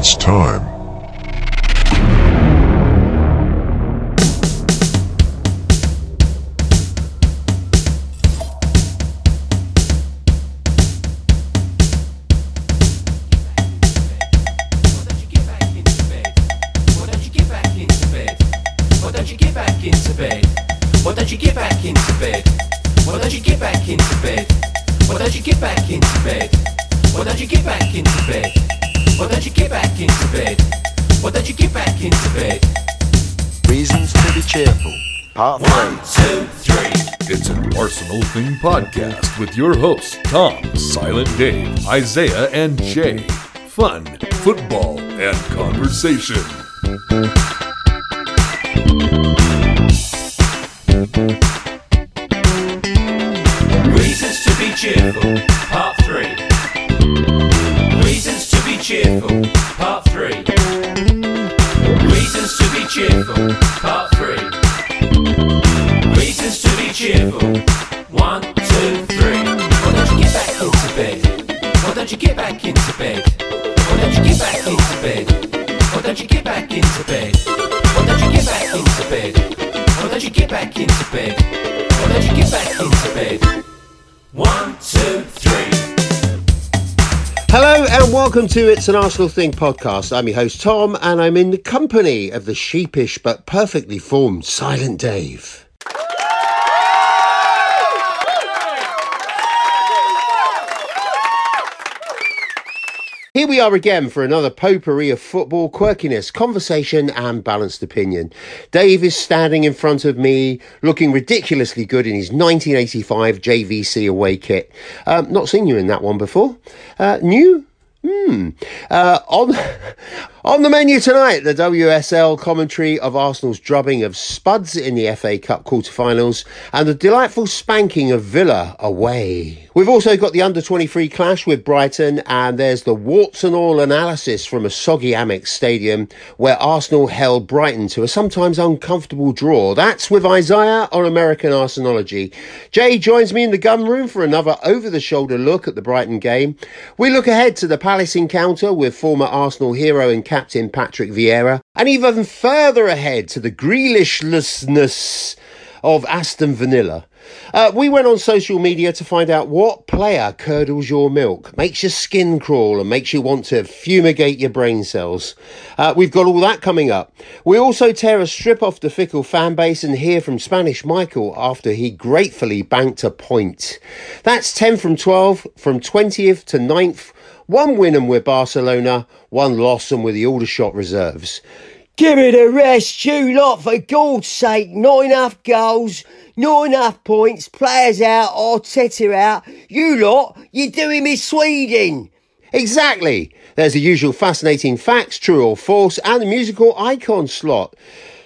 It's time. Part 3. 1, 2, 3. It's an Arsenal Thing podcast with your hosts, Tom, Silent Dave, Isaiah, and Jay. Fun, football, and conversation. Reasons to be cheerful, Part 3. Reasons to be cheerful, Part 3. Reasons to be cheerful, Part 3. Reasons to be cheerful. 1, 2, 3. Why don't you get back into bed? Why don't you get back into bed? Why don't you get back into bed? Why don't you get back into bed? Why don't you get back into bed? Why don't you get back into bed? Why don't you get back into bed? 1, 2, 3. Hello and welcome to It's an Arsenal Thing podcast. I'm your host Tom and I'm in the company of the sheepish but perfectly formed Silent Dave. Here we are again for another potpourri of football, quirkiness, conversation and balanced opinion. Dave is standing in front of me looking ridiculously good in his 1985 JVC away kit. Not seen you in that one before. New? On the menu tonight, the WSL commentary of Arsenal's drubbing of Spuds in the FA Cup quarter-finals and the delightful spanking of Villa away. We've also got the under-23 clash with Brighton, and there's the warts and all analysis from a soggy Amex Stadium where Arsenal held Brighton to a sometimes uncomfortable draw. That's with Isaiah on American Arsenology. Jay joins me in the gun room for another over-the-shoulder look at the Brighton game. We look ahead to the Palace encounter with former Arsenal hero and captain Patrick Vieira, and even further ahead to the Grealishlessness of Aston Villa. We went on social media to find out what player curdles your milk, makes your skin crawl and makes you want to fumigate your brain cells. We've got all that coming up. We also tear a strip off the fickle fan base and hear from Spanish Michael after he gratefully banked a point. That's 10 from 12, from 20th to 9th. One win and we're Barcelona, one loss and we're the Aldershot reserves. Give me the rest, you lot, for God's sake. Not enough goals, not enough points, players out, Arteta out. You lot, you're doing me Sweden. Exactly. There's the usual fascinating facts, true or false, and the musical icon slot.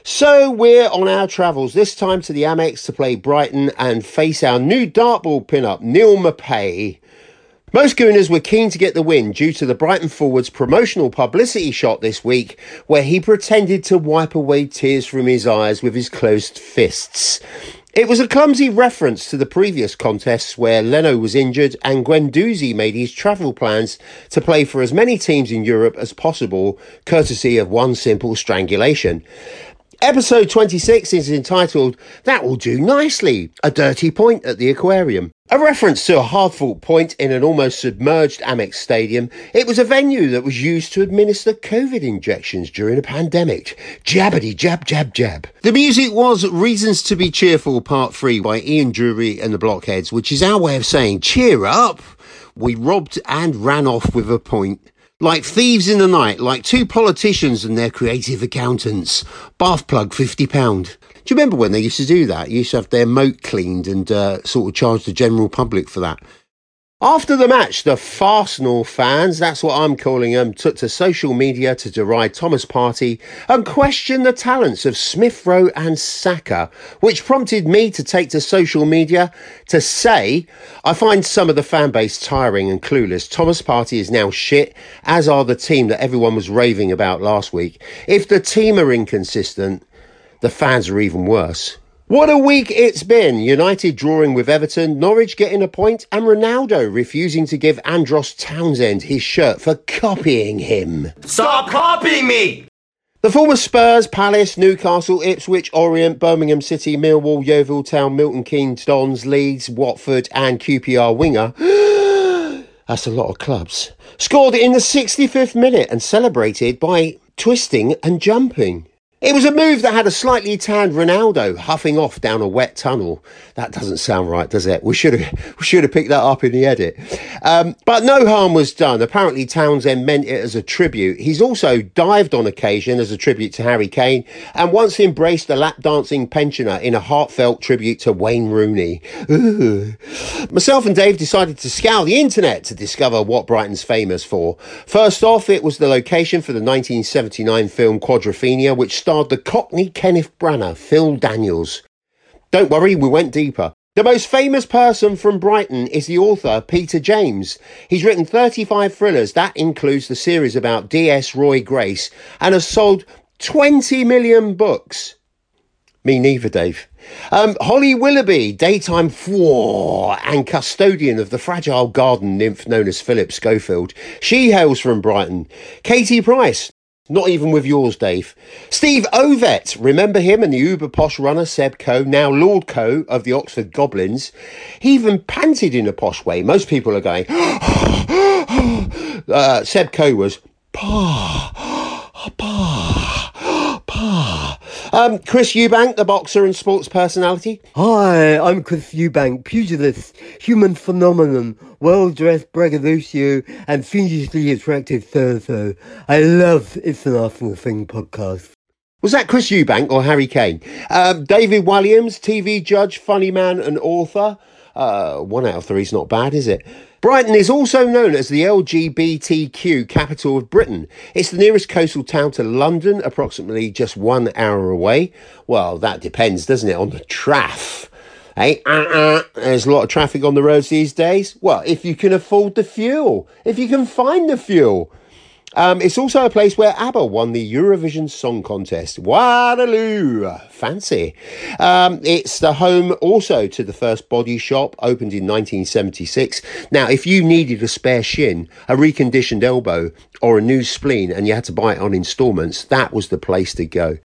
So we're on our travels, this time to the Amex to play Brighton and face our new dartball pin-up, Neil Maupay. Most Gooners were keen to get the win due to the Brighton forward's promotional publicity shot this week where he pretended to wipe away tears from his eyes with his closed fists. It was a clumsy reference to the previous contests where Leno was injured and Guendouzi made his travel plans to play for as many teams in Europe as possible, courtesy of one simple strangulation. Episode 26 is entitled, That Will Do Nicely, a dirty point at the aquarium. A reference to a hard-fought point in an almost submerged Amex Stadium. It was a venue that was used to administer COVID injections during a pandemic. Jabbity jab jab jab. The music was Reasons to be Cheerful Part 3 by Ian Drury and the Blockheads, which is our way of saying cheer up. We robbed and ran off with a point. Like thieves in the night, like two politicians and their creative accountants. Bath plug £50. Do you remember when they used to do that? You used to have their moat cleaned and sort of charge the general public for that. After the match, the Farsenal fans, that's what I'm calling them, took to social media to deride Thomas Partey and question the talents of Smith Rowe and Saka, which prompted me to take to social media to say, I find some of the fan base tiring and clueless. Thomas Partey is now shit, as are the team that everyone was raving about last week. If the team are inconsistent, the fans are even worse. What a week it's been. United drawing with Everton, Norwich getting a point, and Ronaldo refusing to give Andros Townsend his shirt for copying him. Stop copying me! The former Spurs, Palace, Newcastle, Ipswich, Orient, Birmingham City, Millwall, Yeovil Town, Milton Keynes, Dons, Leeds, Watford and QPR winger, that's a lot of clubs, scored in the 65th minute and celebrated by twisting and jumping. It was a move that had a slightly tanned Ronaldo huffing off down a wet tunnel. That doesn't sound right, does it? We should have picked that up in the edit. But no harm was done. Apparently Townsend meant it as a tribute. He's also dived on occasion as a tribute to Harry Kane and once embraced a lap dancing pensioner in a heartfelt tribute to Wayne Rooney. Ooh. Myself and Dave decided to scour the internet to discover what Brighton's famous for. First off, it was the location for the 1979 film Quadrophenia, which starred the Cockney Kenneth Branagh, Phil Daniels. Don't worry, we went deeper. The most famous person from Brighton is the author Peter James. He's written 35 thrillers. That includes the series about D.S. Roy Grace and has sold 20 million books. Me neither, Dave. Holly Willoughby, daytime four and custodian of the fragile garden nymph known as Philip Schofield. She hails from Brighton. Katie Price. Not even with yours, Dave. Steve Ovett, remember him and the uber posh runner Seb Coe, now Lord Coe of the Oxford Goblins. He even panted in a posh way. Most people are going, Seb Coe was, pa, pa, pa. Chris Eubank, the boxer and sports personality. Hi, I'm Chris Eubank, pugilist, human phenomenon, well-dressed braggadocio and fiendishly attractive so-so. I love It's an Arsenal Thing podcast. Was that Chris Eubank or Harry Kane? David Williams, TV judge, funny man and author. 1 out of 3 is not bad, is it? Brighton is also known as the LGBTQ capital of Britain. It's the nearest coastal town to London, approximately just 1 hour away. Well, that depends, doesn't it, on the traff. Hey, there's a lot of traffic on the roads these days. Well, if you can afford the fuel, if you can find the fuel. It's also a place where ABBA won the Eurovision Song Contest. Waterloo! Fancy. It's the home also to the first Body Shop, opened in 1976. Now, if you needed a spare shin, a reconditioned elbow, or a new spleen, and you had to buy it on instalments, that was the place to go.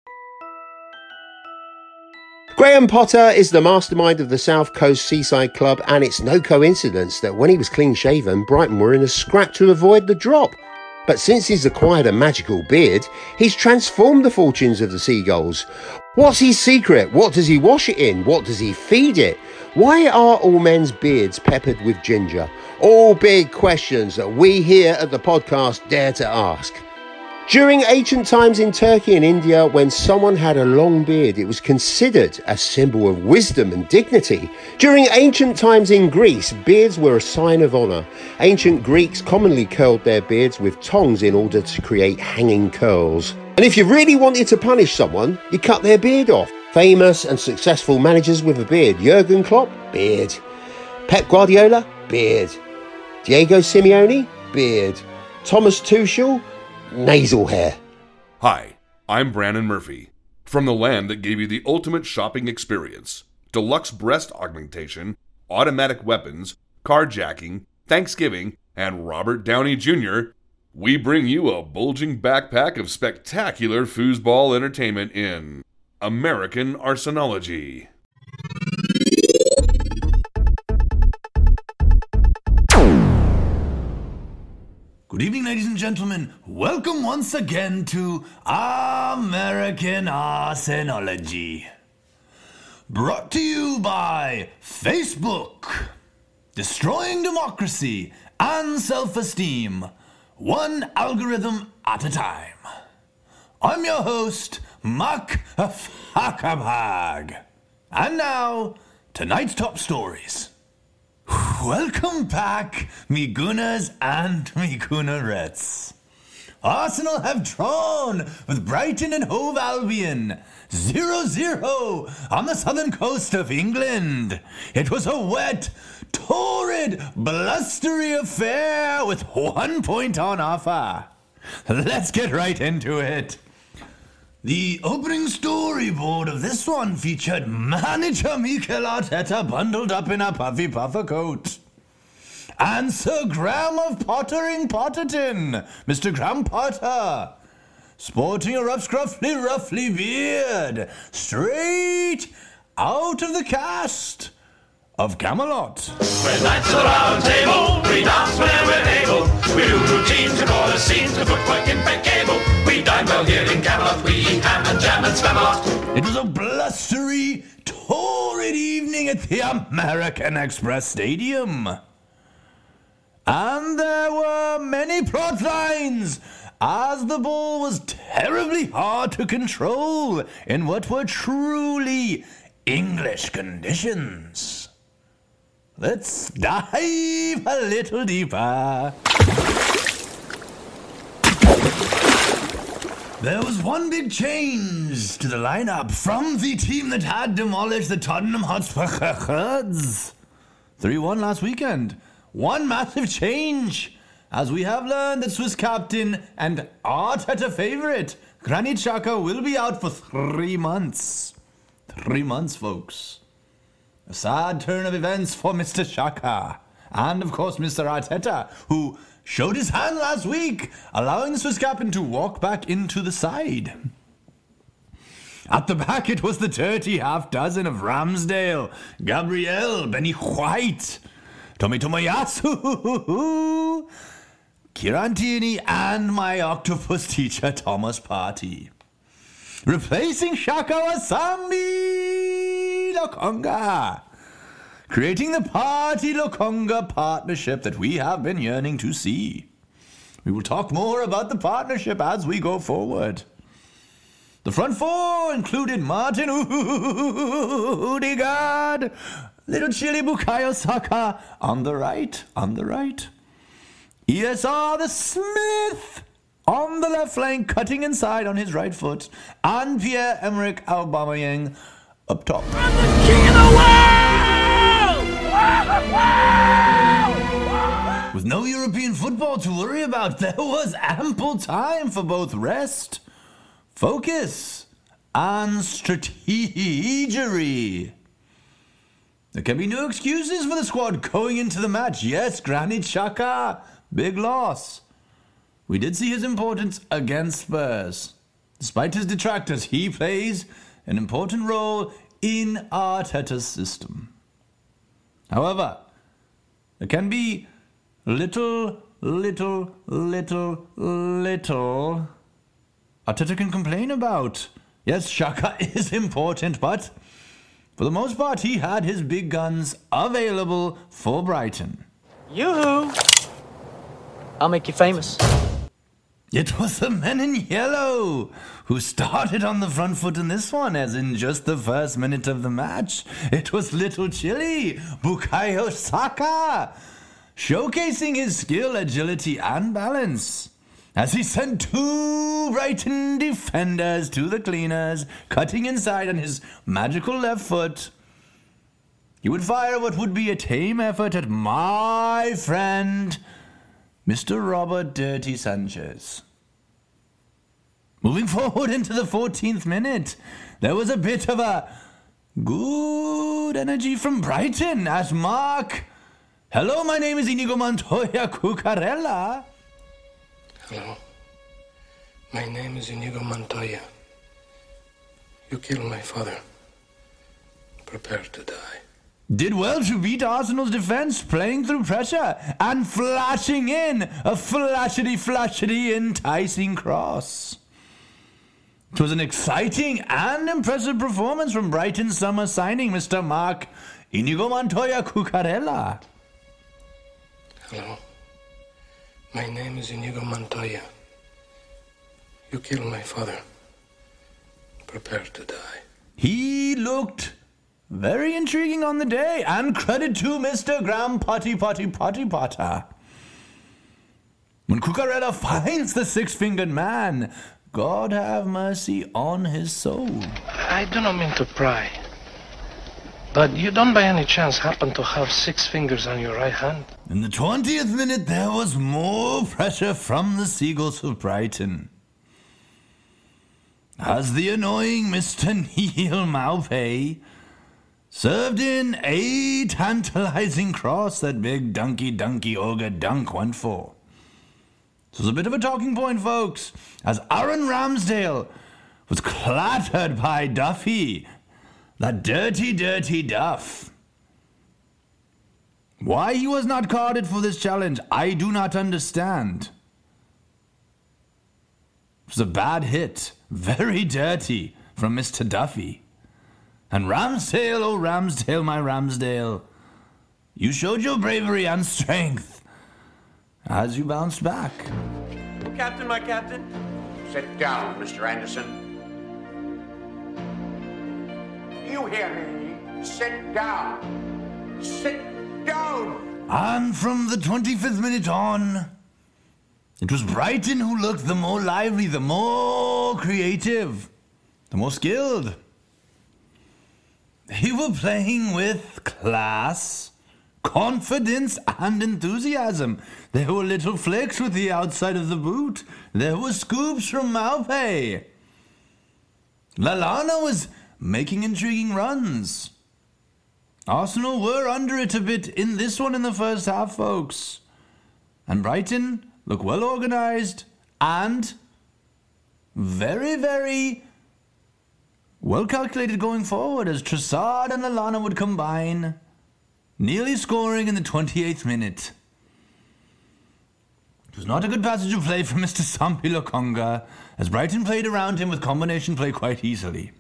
Graham Potter is the mastermind of the South Coast Seaside Club, and it's no coincidence that when he was clean-shaven, Brighton were in a scrap to avoid the drop. But since he's acquired a magical beard, he's transformed the fortunes of the Seagulls. What's his secret? What does he wash it in? What does he feed it? Why are all men's beards peppered with ginger? All big questions that we here at the podcast dare to ask. During ancient times in Turkey and India, when someone had a long beard, it was considered a symbol of wisdom and dignity. During ancient times in Greece, beards were a sign of honour. Ancient Greeks commonly curled their beards with tongs in order to create hanging curls. And if you really wanted to punish someone, you cut their beard off. Famous and successful managers with a beard. Jurgen Klopp, beard. Pep Guardiola, beard. Diego Simeone, beard. Thomas Tuchel, nasal hair. Hi, I'm Brandon Murphy, from the land that gave you the ultimate shopping experience. Deluxe breast augmentation, automatic weapons, carjacking, Thanksgiving, and Robert Downey Jr., we bring you a bulging backpack of spectacular foosball entertainment in American Arsenology. Good evening, ladies and gentlemen. Welcome once again to American Arsenology. Brought to you by Facebook. Destroying democracy and self-esteem, one algorithm at a time. I'm your host, Mark Zuckerberg. And now, tonight's top stories. Welcome back, me Gunners and me Gunnerettes. Arsenal have drawn with Brighton and Hove Albion 0-0 on the southern coast of England. It was a wet, torrid, blustery affair with 1 point on offer. Let's get right into it. The opening storyboard of this one featured manager Mikel Arteta bundled up in a puffy puffer coat. And Sir Graham of Pottering Potterton, Mr. Graham Potter, sporting a ruffly beard, straight out of the cast of Camelot. We're knights of the round table, we dance whenever we're able. We do routines, we call scenes, the footwork impeccable. We dine well here in Camelot, we eat ham and jam and Spamalot. It was a blustery, torrid evening at the American Express Stadium. And there were many plot lines, as the ball was terribly hard to control in what were truly English conditions. Let's dive a little deeper. There was one big change to the lineup from the team that had demolished the Tottenham Hotspur 3-1 last weekend. One massive change, as we have learned that Swiss captain and Arteta favourite Granit Xhaka will be out for 3 months. 3 months, folks. A sad turn of events for Mr. Xhaka. And, of course, Mr. Arteta, who showed his hand last week, allowing the Swiss captain to walk back into the side. At the back, it was the dirty half dozen of Ramsdale, Gabriel, Benny White, Tommy Tomoyasu, Kieran Tierney, and my octopus teacher, Thomas Partey. Replacing Xhaka was Sambi Lokonga, creating the Partey-Lokonga partnership that we have been yearning to see. We will talk more about the partnership as we go forward. The front four included Martin Odegaard, Little Chili Bukayo Saka on the right. ESR the Smith on the left flank, cutting inside on his right foot, and Pierre-Emerick Aubameyang up top. I'm the king of the world! With no European football to worry about, there was ample time for both rest, focus, and strategery. There can be no excuses for the squad going into the match. Yes, Granit Xhaka, big loss. We did see his importance against Spurs. Despite his detractors, he plays an important role in Arteta's system. However, there can be little Arteta can complain about. Yes, Xhaka is important, but for the most part, he had his big guns available for Brighton. Yoo-hoo! I'll make you famous. It was the men in yellow who started on the front foot in this one, as in just the first minute of the match. It was Little Chili, Bukayo Saka, showcasing his skill, agility, and balance, as he sent 2 Brighton defenders to the cleaners, cutting inside on his magical left foot. He would fire what would be a tame effort at my friend, Mr. Robert Dirty Sanchez. Moving forward into the 14th minute, there was a bit of a good energy from Brighton as Mark, hello, my name is Inigo Montoya Cucurella. Hello, my name is Inigo Montoya. You killed my father. Prepare to die. Did well to beat Arsenal's defense, playing through pressure and flashing in a flashity enticing cross. It was an exciting and impressive performance from Brighton's summer signing, Mr. Mark Inigo Montoya Cucurella. Hello, my name is Inigo Montoya. You killed my father. Prepare to die. He looked very intriguing on the day, and credit to Mr. Graham Potter. When Cucurella finds the 6-fingered man, God have mercy on his soul. I do not mean to pry, but you don't by any chance happen to have 6 fingers on your right hand? In the 20th minute, there was more pressure from the Seagulls of Brighton. as the annoying Mr. Neil Maupay served in a tantalizing cross that big donkey ogre Dunk went for. This was a bit of a talking point, folks, as Aaron Ramsdale was clattered by Duffy, that dirty Duff. Why he was not carded for this challenge, I do not understand. It was a bad hit, very dirty, from Mr. Duffy. And Ramsdale, oh Ramsdale, my Ramsdale, you showed your bravery and strength as you bounced back. Captain, my captain. Sit down, Mr. Anderson. You hear me? Sit down. Sit down. And from the 25th minute on, it was Brighton who looked the more lively, the more creative, the more skilled. They were playing with class, confidence, and enthusiasm. There were little flicks with the outside of the boot. There were scoops from Maupay. Lallana was making intriguing runs. Arsenal were under it a bit in this one in the first half, folks. And Brighton look well organized and very, very well calculated going forward as Trossard and Lallana would combine, nearly scoring in the 28th minute. It was not a good passage of play from Mr. Sambi Lokonga, as Brighton played around him with combination play quite easily.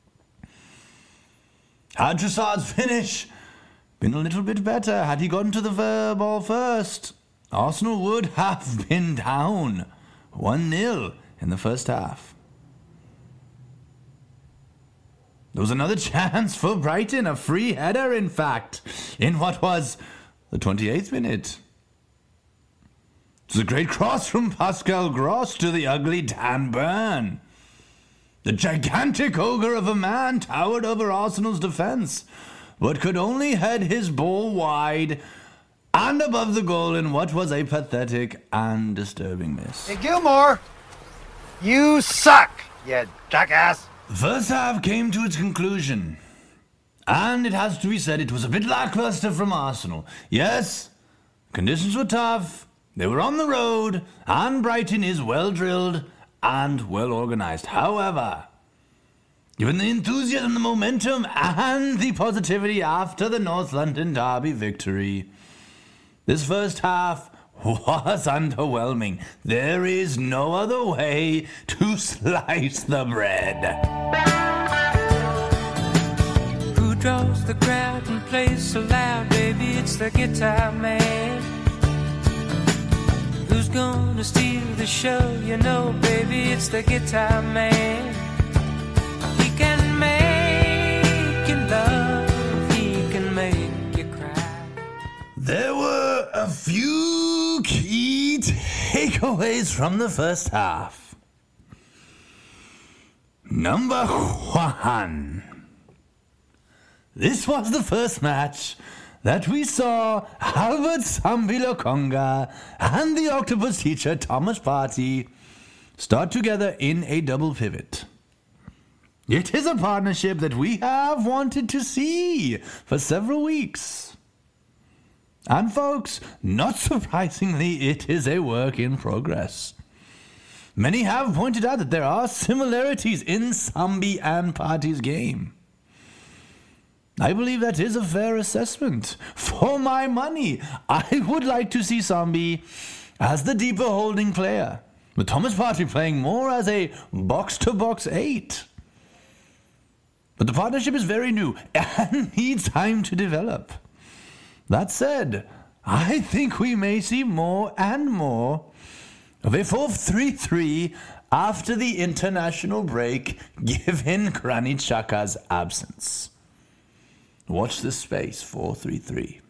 Had Trossard's finish been a little bit better, had he gotten to the ball first, Arsenal would have been down 1-0 in the first half. There was another chance for Brighton, a free header, in fact, in what was the 28th minute. It was a great cross from Pascal Gross to the ugly Dan Burn. The gigantic ogre of a man towered over Arsenal's defence, but could only head his ball wide and above the goal in what was a pathetic and disturbing miss. Hey, Gilmore, you suck, you jackass. The first half came to its conclusion, and it has to be said it was a bit lackluster from Arsenal. Yes, conditions were tough, they were on the road, and Brighton is well drilled and well organised. However, given the enthusiasm, the momentum, and the positivity after the North London derby victory, this first half was underwhelming. There is no other way to slice the bread. Who draws the crowd and plays so loud, baby? It's the guitar man. Who's gonna steal the show? You know, baby, it's the guitar man. He can make you love, he can make you cry. There were a few key takeaways from the first half. Number one. This was the first match that we saw Albert Sambi Lokonga and the octopus teacher Thomas Partey start together in a double pivot. It is a partnership that we have wanted to see for several weeks. And folks, not surprisingly, it is a work in progress. Many have pointed out that there are similarities in Sambi and Partey's game. I believe that is a fair assessment. For my money, I would like to see Sambi as the deeper holding player, with Thomas Partey playing more as a box-to-box 8. But the partnership is very new and needs time to develop. That said, I think we may see more and more of a 4-3-3 after the international break, given Granit Xhaka's absence. Watch this space, 4-3-3.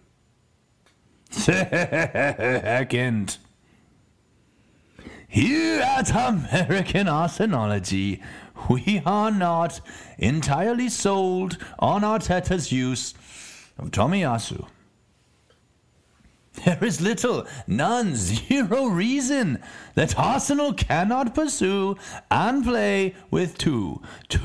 Second, here at American Arsenology, we are not entirely sold on Arteta's use of Tomiyasu. There is little, none, zero reason that Arsenal cannot pursue and play with two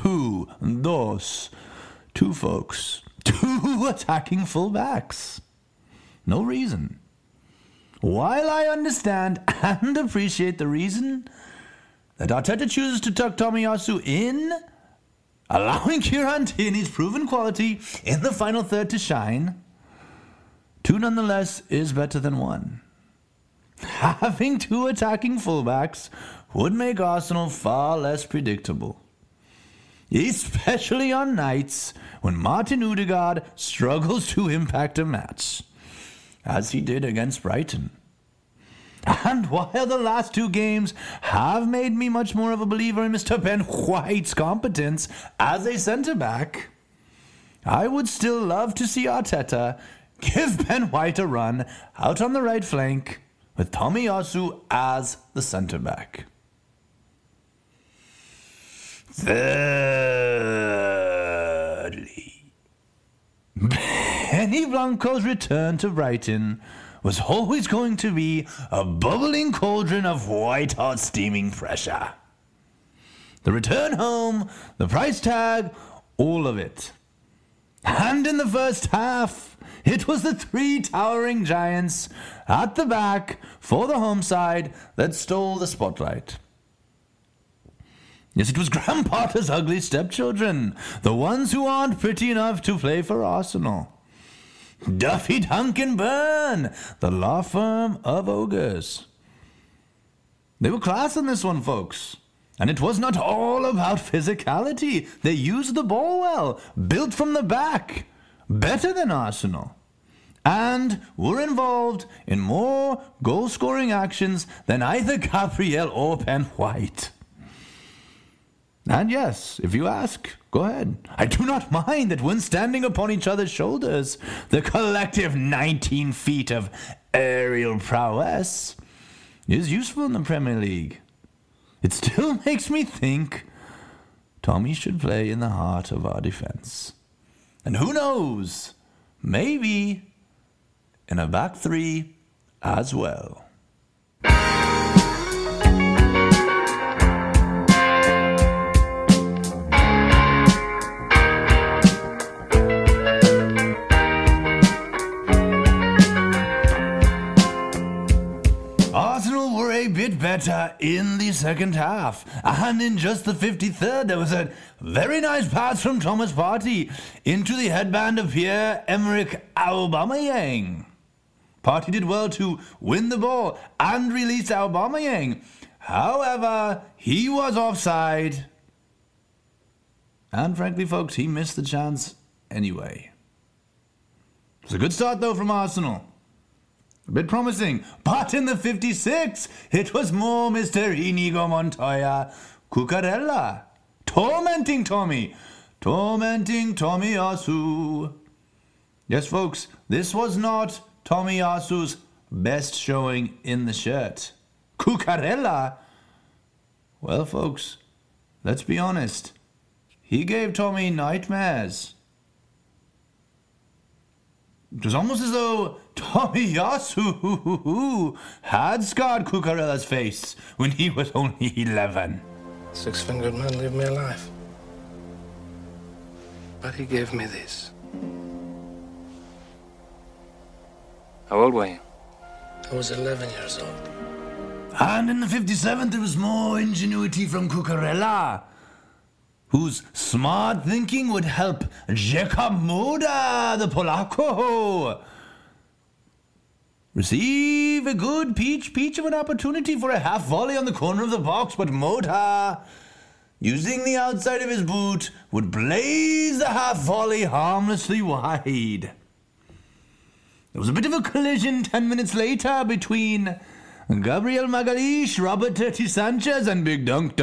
folks, two attacking fullbacks. No reason. While I understand and appreciate the reason that Arteta chooses to tuck Tomiyasu in, allowing Kieran Tierney's proven quality in the final third to shine, two nonetheless is better than one. Having two attacking fullbacks would make Arsenal far less predictable, especially on nights when Martin Odegaard struggles to impact a match, as he did against Brighton. And while the last two games have made me much more of a believer in Mr. Ben White's competence as a centre-back, I would still love to see Arteta give Ben White a run out on the right flank with Tomiyasu as the centre-back. Thirdly, Benny Blanco's return to Brighton was always going to be a bubbling cauldron of white-hot steaming pressure. The return home, the price tag, all of it. And in the first half, it was the three towering giants at the back for the home side that stole the spotlight. Yes, it was Graham Potter's ugly stepchildren, the ones who aren't pretty enough to play for Arsenal. Duffy Duncan Byrne, the law firm of ogres. They were class in this one, folks. And it was not all about physicality. They used the ball well, built from the back, better than Arsenal, and were involved in more goal-scoring actions than either Gabriel or Ben White. And yes, if you ask, go ahead. I do not mind that when standing upon each other's shoulders, the collective 19 feet of aerial prowess is useful in the Premier League. It still makes me think Tommy should play in the heart of our defense. And who knows, maybe in a back three as well. Arsenal were a bit better in the second half, and in just the 53rd there was a very nice pass from Thomas Partey into the headband of Pierre-Emerick Aubameyang. Partey did well to win the ball and release Aubameyang. However, he was offside, and frankly, folks, he missed the chance anyway. It's a good start though from Arsenal. A bit promising, but in the 56th, it was more Mr. Inigo Montoya Cucurella, tormenting Tomiyasu. Yes, folks, this was not Tomiyasu's best showing in the shirt. Cucurella, well, folks, let's be honest, he gave Tommy nightmares. It was almost as though Tomiyasu had scarred Cucurella's face when he was only 11. Six-fingered man lived me alive. But he gave me this. How old were you? I was 11 years old. And in the 57th, there was more ingenuity from Cucurella, whose smart thinking would help Jacob Moda, the Polacco, receive a good peach of an opportunity for a half volley on the corner of the box, but Moda, using the outside of his boot, would blaze the half volley harmlessly wide. There was a bit of a collision 10 minutes later between Gabriel Magalhaes, Robert Dirty Sanchez, and Big Dunk.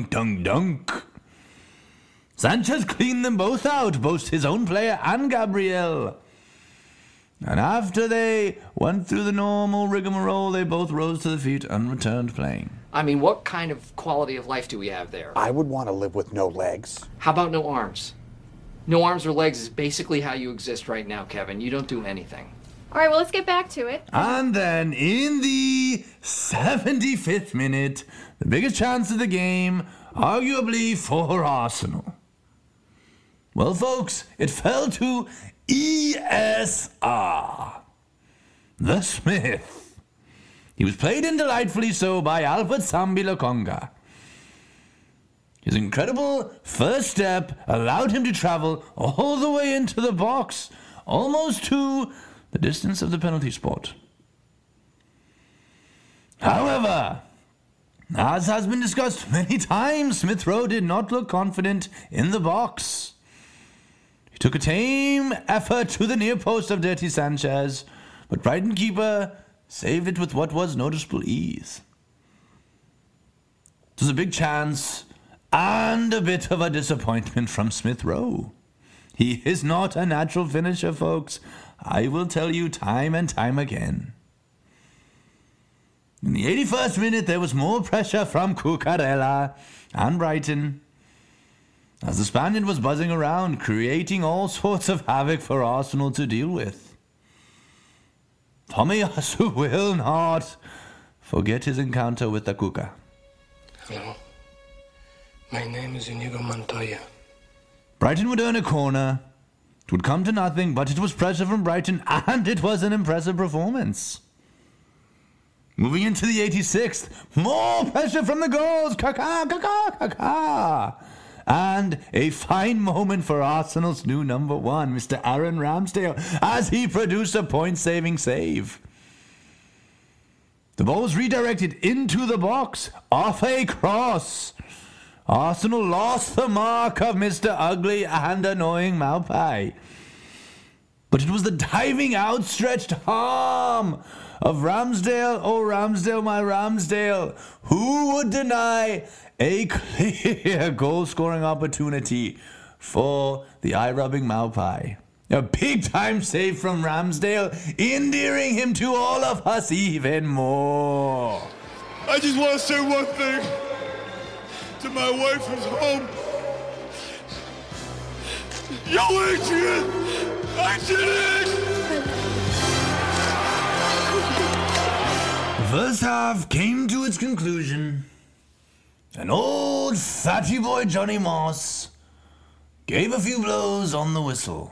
Sanchez cleaned them both out, both his own player and Gabriel. And after they went through the normal rigmarole, they both rose to their feet and returned playing. I mean, what kind of quality of life do we have there? I would want to live with no legs. How about no arms? No arms or legs is basically how you exist right now, Kevin. You don't do anything. All right, well, let's get back to it. And then in the 75th minute, the biggest chance of the game, arguably for Arsenal. Well, folks, it fell to ESR, the Smith. He was played in delightfully so by Albert Sambi Lokonga. His incredible first step allowed him to travel all the way into the box, almost to the distance of the penalty spot. However, as has been discussed many times, Smith Rowe did not look confident in the box. He took a tame effort to the near post of Dirty Sanchez, but Brighton keeper saved it with what was noticeable ease. It was a big chance and a bit of a disappointment from Smith Rowe. He is not a natural finisher, folks. I will tell you time and time again. In the 81st minute, there was more pressure from Cucurella and Brighton, as the Spaniard was buzzing around, creating all sorts of havoc for Arsenal to deal with. Tomiyasu will not forget his encounter with the Cuca. Hello. My name is Inigo Montoya. Brighton would earn a corner. It would come to nothing, but it was pressure from Brighton, and it was an impressive performance. Moving into the 86th, more pressure from the goals. Kaka. And a fine moment for Arsenal's new number one, Mr. Aaron Ramsdale, as he produced a point-saving save. The ball was redirected into the box, off a cross. Arsenal lost the mark of Mr. Ugly and Annoying Maupai. But it was the diving, outstretched arm of Ramsdale, oh Ramsdale, my Ramsdale, who would deny a clear goal-scoring opportunity for the eye-rubbing Maupai. A big-time save from Ramsdale, endearing him to all of us even more. I just want to say one thing to my wife who's home. Yo, Adrian! I did it! The first half came to its conclusion, and old fatty boy Johnny Moss gave a few blows on the whistle.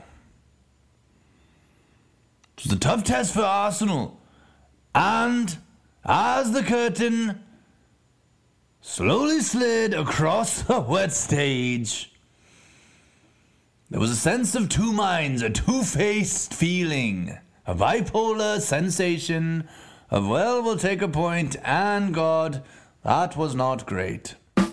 It was a tough test for Arsenal, and as the curtain slowly slid across the wet stage, there was a sense of two minds, a two-faced feeling, a bipolar sensation of, well, we'll take a point, and God, that was not great.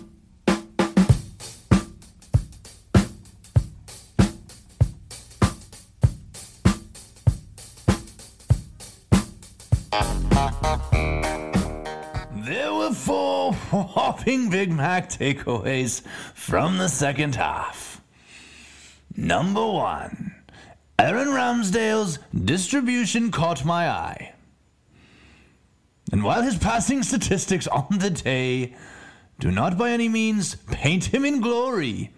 There were 4 whopping Big Mac takeaways from the second half. Number 1, Aaron Ramsdale's distribution caught my eye. And while his passing statistics on the day do not by any means paint him in glory,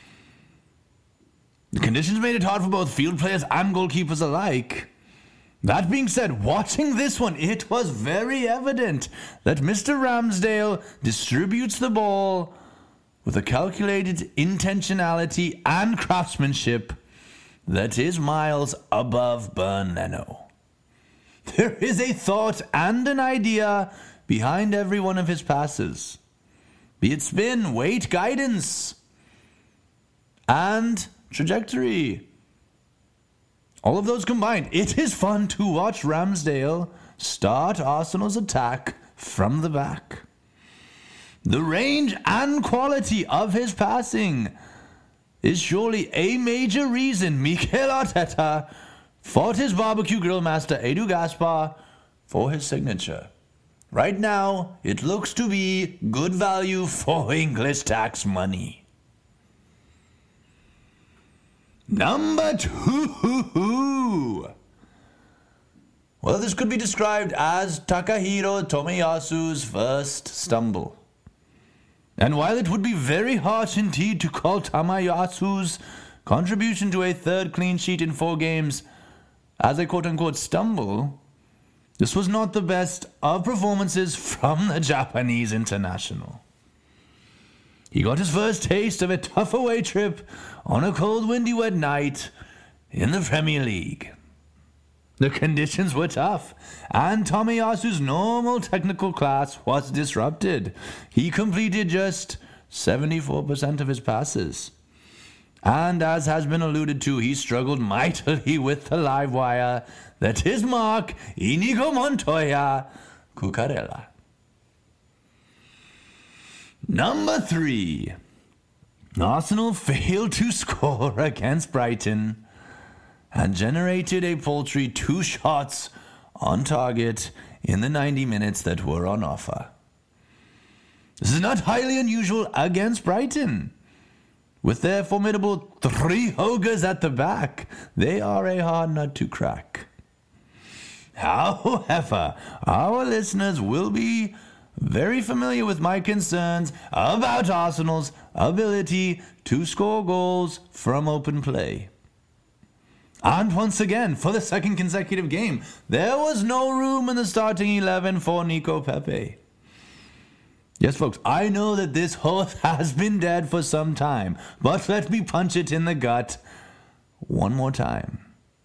the conditions made it hard for both field players and goalkeepers alike. That being said, watching this one, it was very evident that Mr. Ramsdale distributes the ball with a calculated intentionality and craftsmanship that is miles above Bernd Leno. There is a thought and an idea behind every one of his passes, be it spin, weight, guidance, and trajectory. All of those combined, it is fun to watch Ramsdale start Arsenal's attack from the back. The range and quality of his passing is surely a major reason Mikel Arteta fought his barbecue grill master Edu Gaspar for his signature. Right now, it looks to be good value for English tax money. Number 2. Well, this could be described as Takahiro Tomiyasu's first stumble. And while it would be very harsh indeed to call Tomiyasu's contribution to a third clean sheet in 4 games as a quote-unquote stumble, this was not the best of performances from the Japanese international. He got his first taste of a tough away trip on a cold, windy, wet night in the Premier League. The conditions were tough, and Tomiyasu's normal technical class was disrupted. He completed just 74% of his passes. And as has been alluded to, he struggled mightily with the live wire that is Mark Inigo Montoya Cucurella. Number 3. Arsenal failed to score against Brighton and generated a paltry 2 shots on target in the 90 minutes that were on offer. This is not highly unusual against Brighton. With their formidable 3 ogres at the back, they are a hard nut to crack. However, our listeners will be very familiar with my concerns about Arsenal's ability to score goals from open play. And once again, for the second consecutive game, there was no room in the starting 11 for Nico Pepe. Yes, folks, I know that this horse has been dead for some time, but let me punch it in the gut one more time.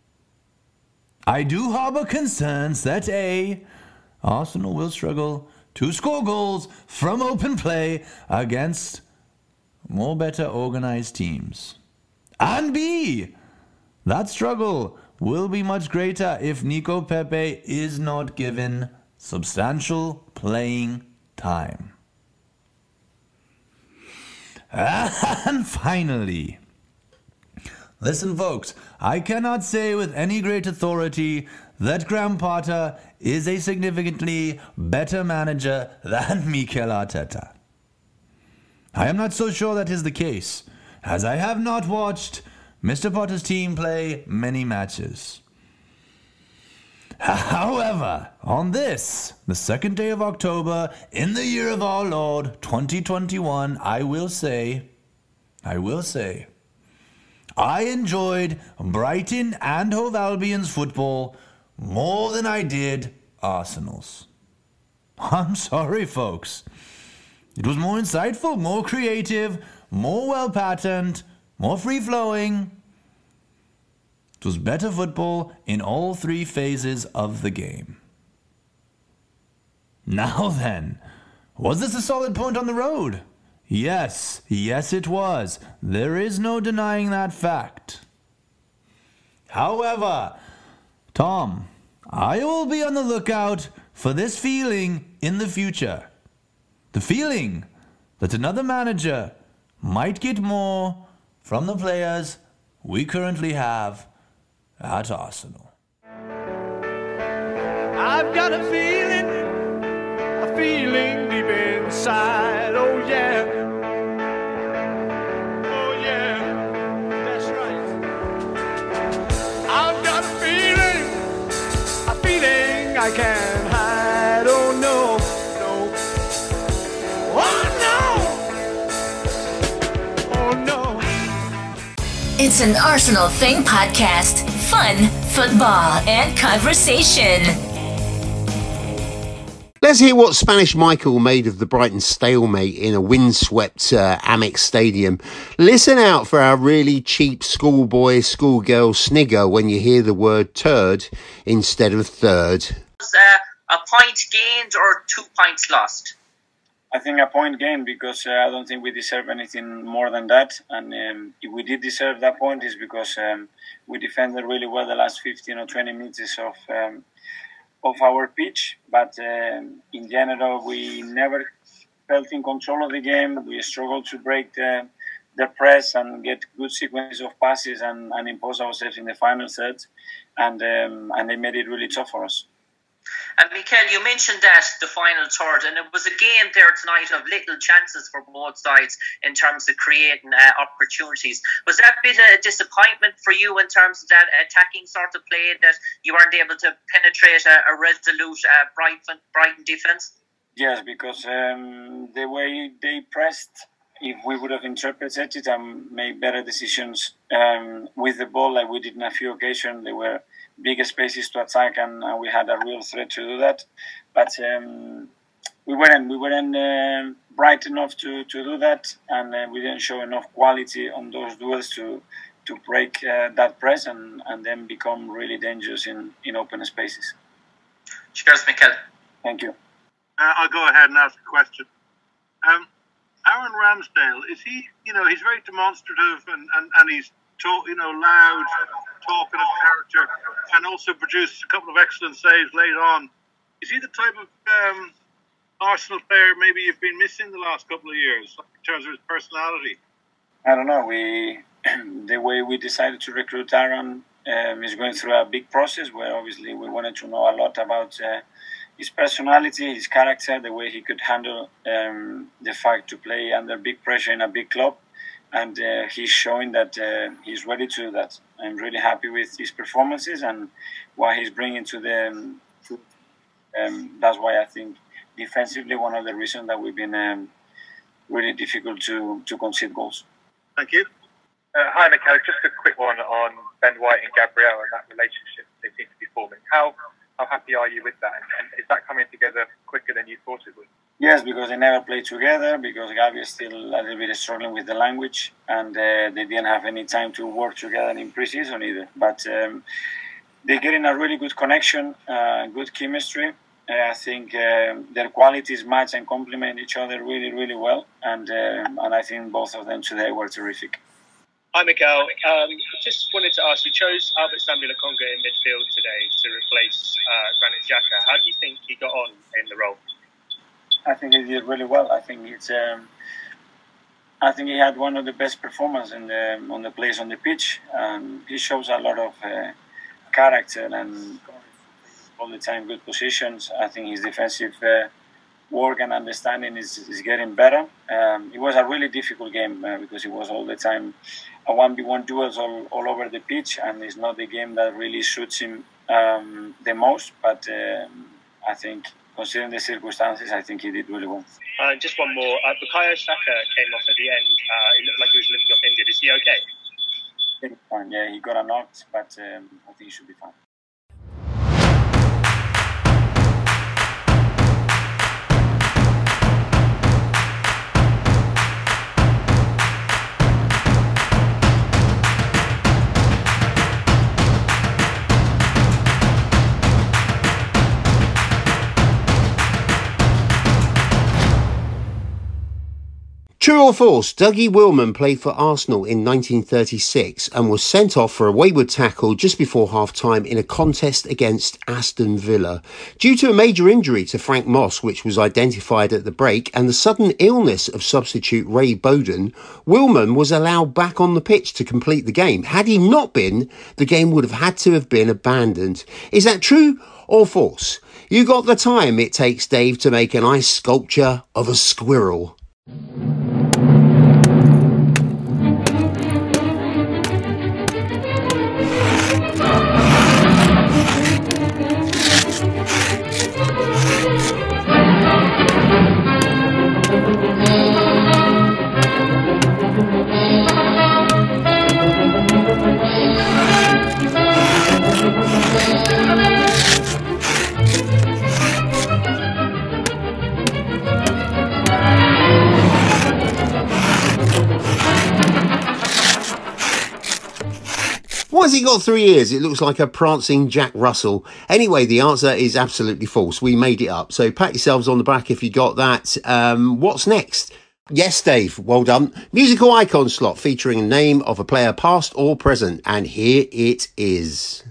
I do harbor concerns that A, Arsenal will struggle to score goals from open play against more better organized teams. And B, that struggle will be much greater if Nico Pepe is not given substantial playing time. And finally, listen folks, I cannot say with any great authority that Graham Potter is a significantly better manager than Mikel Arteta. I am not so sure that is the case, as I have not watched Mr. Potter's team play many matches. However, on this, the 2nd day of October, in the year of our Lord, 2021, I will say, I enjoyed Brighton and Hove Albion's football more than I did Arsenal's. I'm sorry, folks. It was more insightful, more creative, more well-patterned, more free-flowing. It was better football in all 3 phases of the game. Now then, was this a solid point on the road? Yes it was. There is no denying that fact. However, Tom, I will be on the lookout for this feeling in the future. The feeling that another manager might get more from the players we currently have at Arsenal. I've got a feeling deep inside, oh yeah. Oh yeah, that's right. I've got a feeling I can't hide, oh no, no. Oh no, oh no. It's an Arsenal Thing podcast. Fun, football, and conversation. Let's hear what Spanish Michael made of the Brighton stalemate in a windswept Amex Stadium. Listen out for our really cheap schoolgirl snigger when you hear the word turd instead of third. A point gained or 2 points lost? I think a point gained because I don't think we deserve anything more than that. And if we did deserve that point, it's because we defended really well the last 15 or 20 minutes of our pitch. But in general, we never felt in control of the game. We struggled to break the press and get good sequences of passes and impose ourselves in the final third. And they made it really tough for us. And Mikel, you mentioned that the final third, and it was a game there tonight of little chances for both sides in terms of creating opportunities. Was that a bit of a disappointment for you in terms of that attacking sort of play, that you weren't able to penetrate a resolute Brighton defence? Yes, because the way they pressed, if we would have interpreted it and made better decisions with the ball like we did on a few occasions, big spaces to attack, and we had a real threat to do that. But we weren't bright enough to do that, and we didn't show enough quality on those duels to break that press and then become really dangerous in open spaces. Cheers, Mikel. Thank you. I'll go ahead and ask a question. Aaron Ramsdale, is he? He's very demonstrative and he's loud, talkative character, and also produced a couple of excellent saves late on. Is he the type of Arsenal player maybe you've been missing the last couple of years in terms of his personality? I don't know. The way we decided to recruit Aaron is going through a big process where obviously we wanted to know a lot about his personality, his character, the way he could handle the fact to play under big pressure in a big club. And he's showing that he's ready to do that. I'm really happy with his performances and what he's bringing to the. That's why I think defensively one of the reasons that we've been really difficult to concede goals. Thank you. Hi, Mikel. Just a quick one on Ben White and Gabriel and that relationship they seem to be forming. How happy are you with that? And is that coming together quicker than you thought it would? Yes, because they never played together, because Gabi is still a little bit struggling with the language, and they didn't have any time to work together in pre-season either. But they're getting a really good connection, good chemistry. I think their qualities match and complement each other really, really well, and I think both of them today were terrific. Hi, Mikel. Just wanted to ask, you chose Albert Sambi Lokonga in midfield today to replace Granit Xhaka. How do you think he got on in the role? I think he did really well. I think he had one of the best performances on the plays on the pitch. He shows a lot of character and all the time good positions. I think his defensive work and understanding is getting better. It was a really difficult game because it was all the time a 1v1 duels all over the pitch, and it's not the game that really suits him the most. But I think, considering the circumstances, I think he did really well. Just one more. Bukayo Saka came off at the end. It looked like he was limping off injured. Is he okay? I think fine. Yeah, he got a knock, but I think he should be fine. True or false, Dougie Willman played for Arsenal in 1936 and was sent off for a wayward tackle just before half-time in a contest against Aston Villa. Due to a major injury to Frank Moss, which was identified at the break, and the sudden illness of substitute Ray Bowden, Willman was allowed back on the pitch to complete the game. Had he not been, the game would have had to have been abandoned. Is that true or false? You got the time it takes, Dave, to make an ice sculpture of a squirrel. Why has he got 3 ears? It looks like a prancing Jack Russell. Anyway, the answer is absolutely false. We made it up. So pat yourselves on the back if you got that. What's next? Yes, Dave, well done. Musical icon slot featuring a name of a player past or present. And here it is.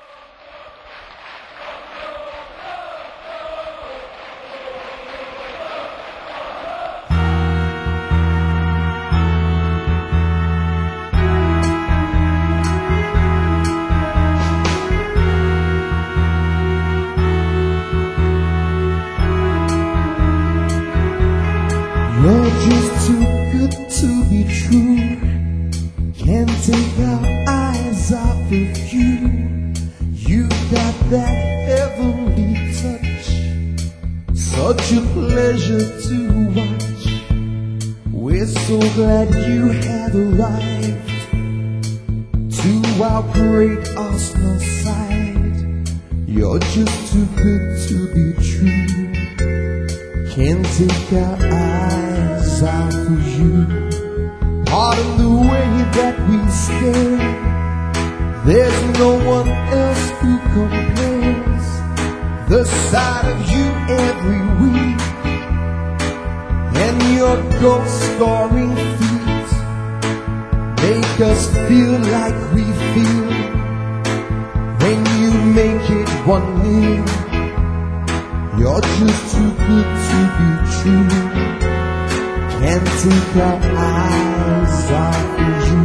You're just too good to be true. Can't take our eyes off of you. You got that heavenly touch, such a pleasure to watch. We're so glad you have arrived to our great Arsenal side. You're just too good to be true. Can't take our eyes off of you. Pardon the way that we stare. There's no one else who compares. The sight of you every week and your goal-scoring feet make us feel like we feel when you make it 1-0. You're just too good to be true. Can't take our eyes off of you.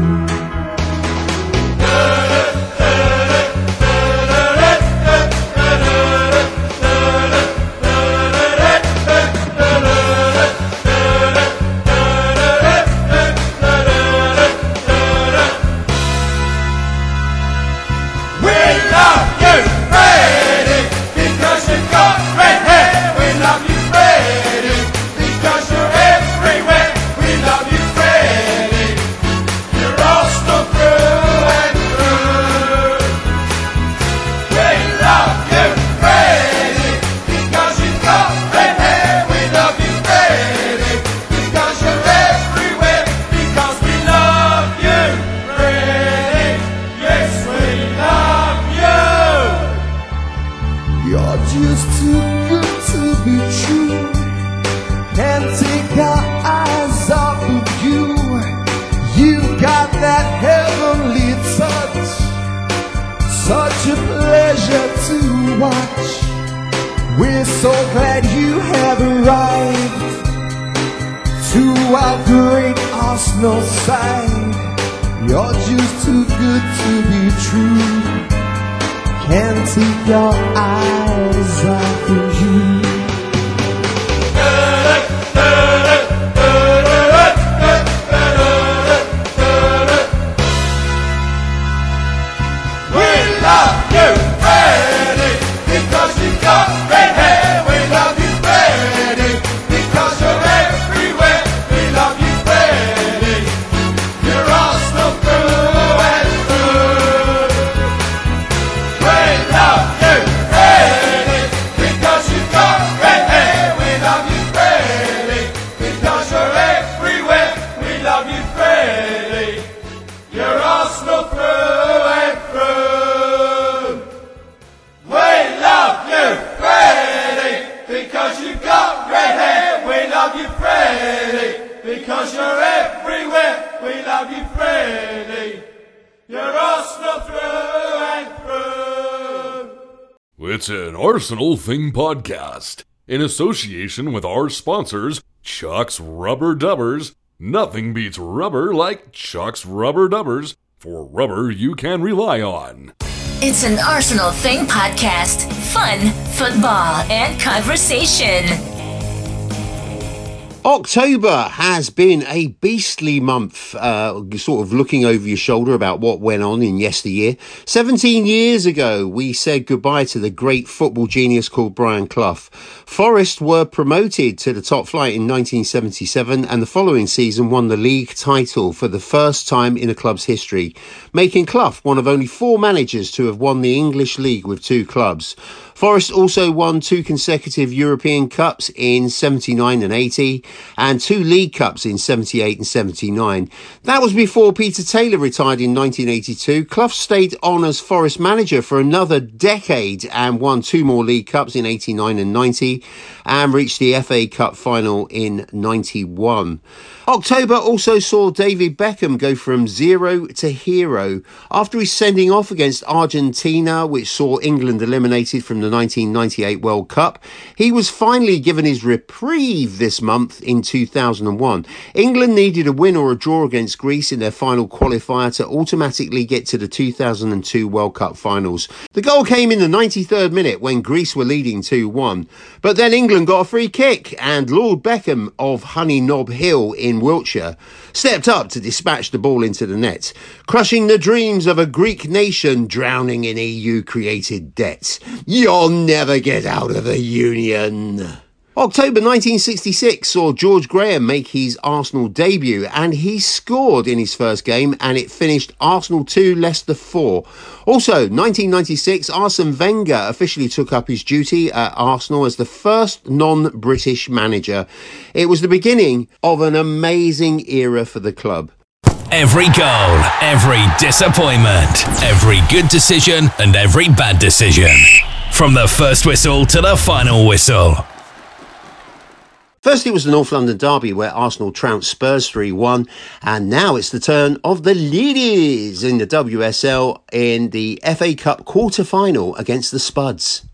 We're so glad you have arrived to our great Arsenal side. You're just too good to be true. Can't take our eyes off of you. Because you're everywhere, we love you, Freddie. You're Arsenal through and through. It's an Arsenal Thing podcast in association with our sponsors, Chuck's Rubber Dubbers. Nothing beats rubber like Chuck's Rubber Dubbers for rubber you can rely on. It's an Arsenal Thing podcast. Fun, football, and conversation. October has been a beastly month, sort of looking over your shoulder about what went on in yesteryear. 17 years ago, we said goodbye to the great football genius called Brian Clough. Forest were promoted to the top flight in 1977 and the following season won the league title for the first time in the club's history, making Clough one of only 4 managers to have won the English League with 2 clubs. Forest also won 2 consecutive European Cups in 79 and 80 and 2 League Cups in 78 and 79. That was before Peter Taylor retired in 1982. Clough stayed on as Forest manager for another decade and won 2 more League Cups in 89 and 90 and reached the FA Cup final in 91. October also saw David Beckham go from zero to hero. After his sending off against Argentina, which saw England eliminated from the 1998 World Cup, he was finally given his reprieve this month in 2001. England needed a win or a draw against Greece in their final qualifier to automatically get to the 2002 World Cup finals. The goal came in the 93rd minute when Greece were leading 2-1. But then England got a free kick and Lord Beckham of Honey Knob Hill in Wiltshire stepped up to dispatch the ball into the net, crushing the dreams of a Greek nation drowning in EU-created debts. You'll never get out of the Union. October 1966 saw George Graham make his Arsenal debut, and he scored in his first game, and it finished Arsenal 2, Leicester 4. Also, 1996, Arsene Wenger officially took up his duty at Arsenal as the first non-British manager. It was the beginning of an amazing era for the club. Every goal, every disappointment, every good decision and every bad decision. From the first whistle to the final whistle. First, it was the North London derby where Arsenal trounced Spurs 3-1, and now it's the turn of the ladies in the WSL in the FA Cup quarter-final against the Spuds.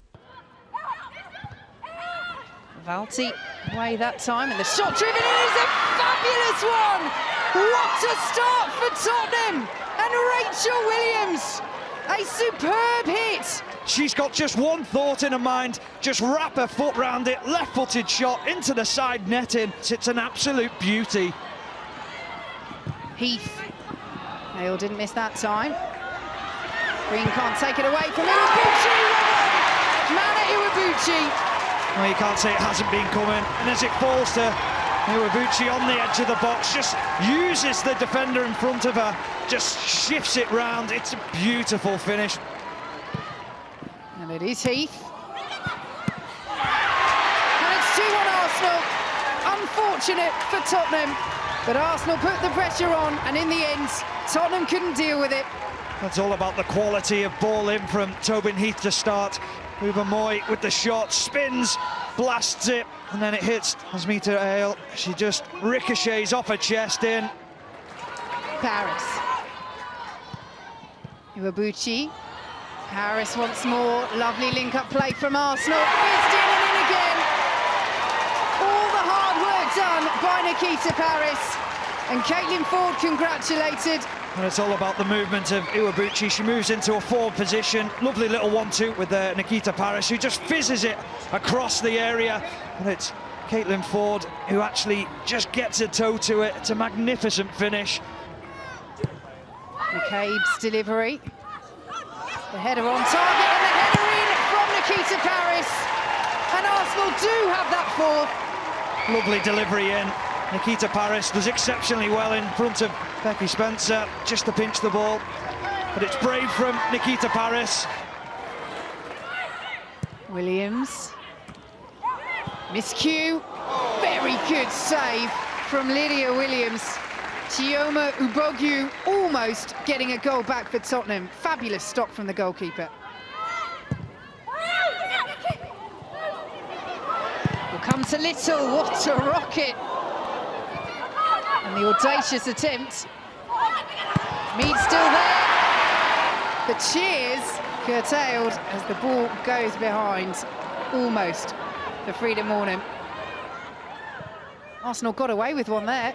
Valti away that time, and the shot driven in is a fabulous one! What a start for Tottenham! And Rachel Williams, a superb hit! She's got just one thought in her mind, just wrap her foot round it, left-footed shot into the side netting. It's an absolute beauty. Heath. Hale didn't miss that time. Green can't take it away from Iwabuchi. Mana Iwabuchi. Well, you can't say it hasn't been coming, and as it falls to Iwabuchi on the edge of the box, just uses the defender in front of her, just shifts it round. It's a beautiful finish. And it is Heath. And it's 2-1 Arsenal. Unfortunate for Tottenham, but Arsenal put the pressure on, and in the end, Tottenham couldn't deal with it. That's all about the quality of ball in from Tobin Heath to start. Uber Moy with the shot, spins, blasts it, and then it hits Asmita Hale. She just ricochets off her chest in. Paris. Iwabuchi. Harris once more, lovely link-up play from Arsenal. Fizzed in and in again. All the hard work done by Nikita Paris. And Caitlin Ford congratulated. And it's all about the movement of Iwabuchi. She moves into a forward position. Lovely little 1-2 with Nikita Paris, who just fizzes it across the area. And it's Caitlin Ford who actually just gets a toe to it. It's a magnificent finish. McCabe's delivery. The header on target and the header in from Nikita Paris. And Arsenal do have that fourth. Lovely delivery in. Nikita Paris does exceptionally well in front of Becky Spencer, just to pinch the ball. But it's brave from Nikita Paris. Williams. Miscue. Very good save from Lydia Williams. Chioma Ubogwu almost getting a goal back for Tottenham. Fabulous stop from the goalkeeper. Will come to Little. What a rocket! And the audacious attempt. Mead still there. The cheers curtailed as the ball goes behind. Almost for Frida Mornham. Arsenal got away with one there.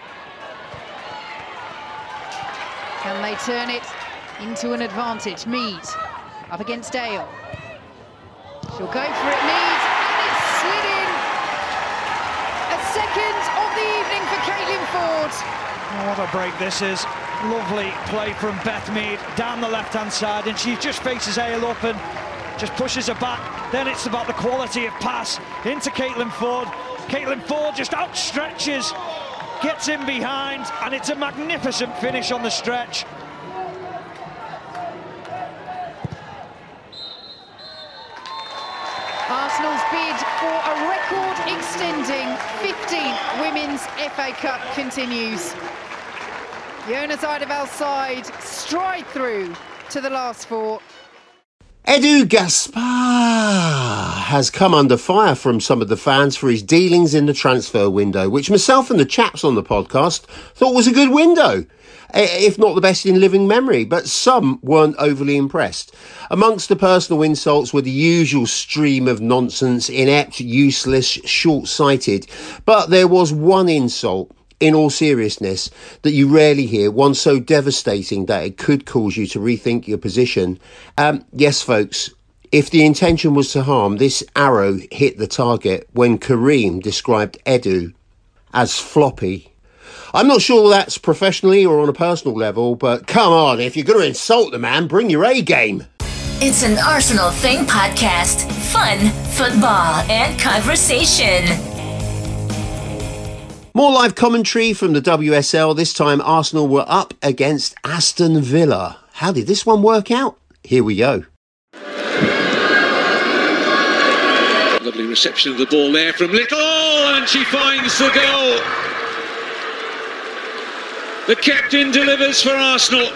Can they turn it into an advantage? Mead up against Dale. She'll go for it, Mead, and it's slid in. A second of the evening for Caitlin Ford. Oh, what a break this is. Lovely play from Beth Mead down the left-hand side, and she just faces Hale up and just pushes her back. Then it's about the quality of pass into Caitlin Ford. Caitlin Ford just outstretches, gets in behind, and it's a magnificent finish on the stretch. Arsenal's bid for a record-extending 15th Women's FA Cup continues. Jonas Eidevall's side stride through to the last four. Edu Gaspar has come under fire from some of the fans for his dealings in the transfer window, which myself and the chaps on the podcast thought was a good window, if not the best in living memory, but some weren't overly impressed. Amongst the personal insults were the usual stream of nonsense, inept, useless, short-sighted, but there was one insult, in all seriousness, that you rarely hear, one so devastating that it could cause you to rethink your position. Yes, folks, if the intention was to harm, this arrow hit the target when Kareem described Edu as floppy. I'm not sure that's professionally or on a personal level, but come on, if you're going to insult the man, bring your A game. It's an Arsenal Thing podcast. Fun football, and conversation. More live commentary from the WSL. This time Arsenal were up against Aston Villa. How did this one work out? Here we go. Lovely reception of the ball there from Little, and she finds the goal. The captain delivers for Arsenal.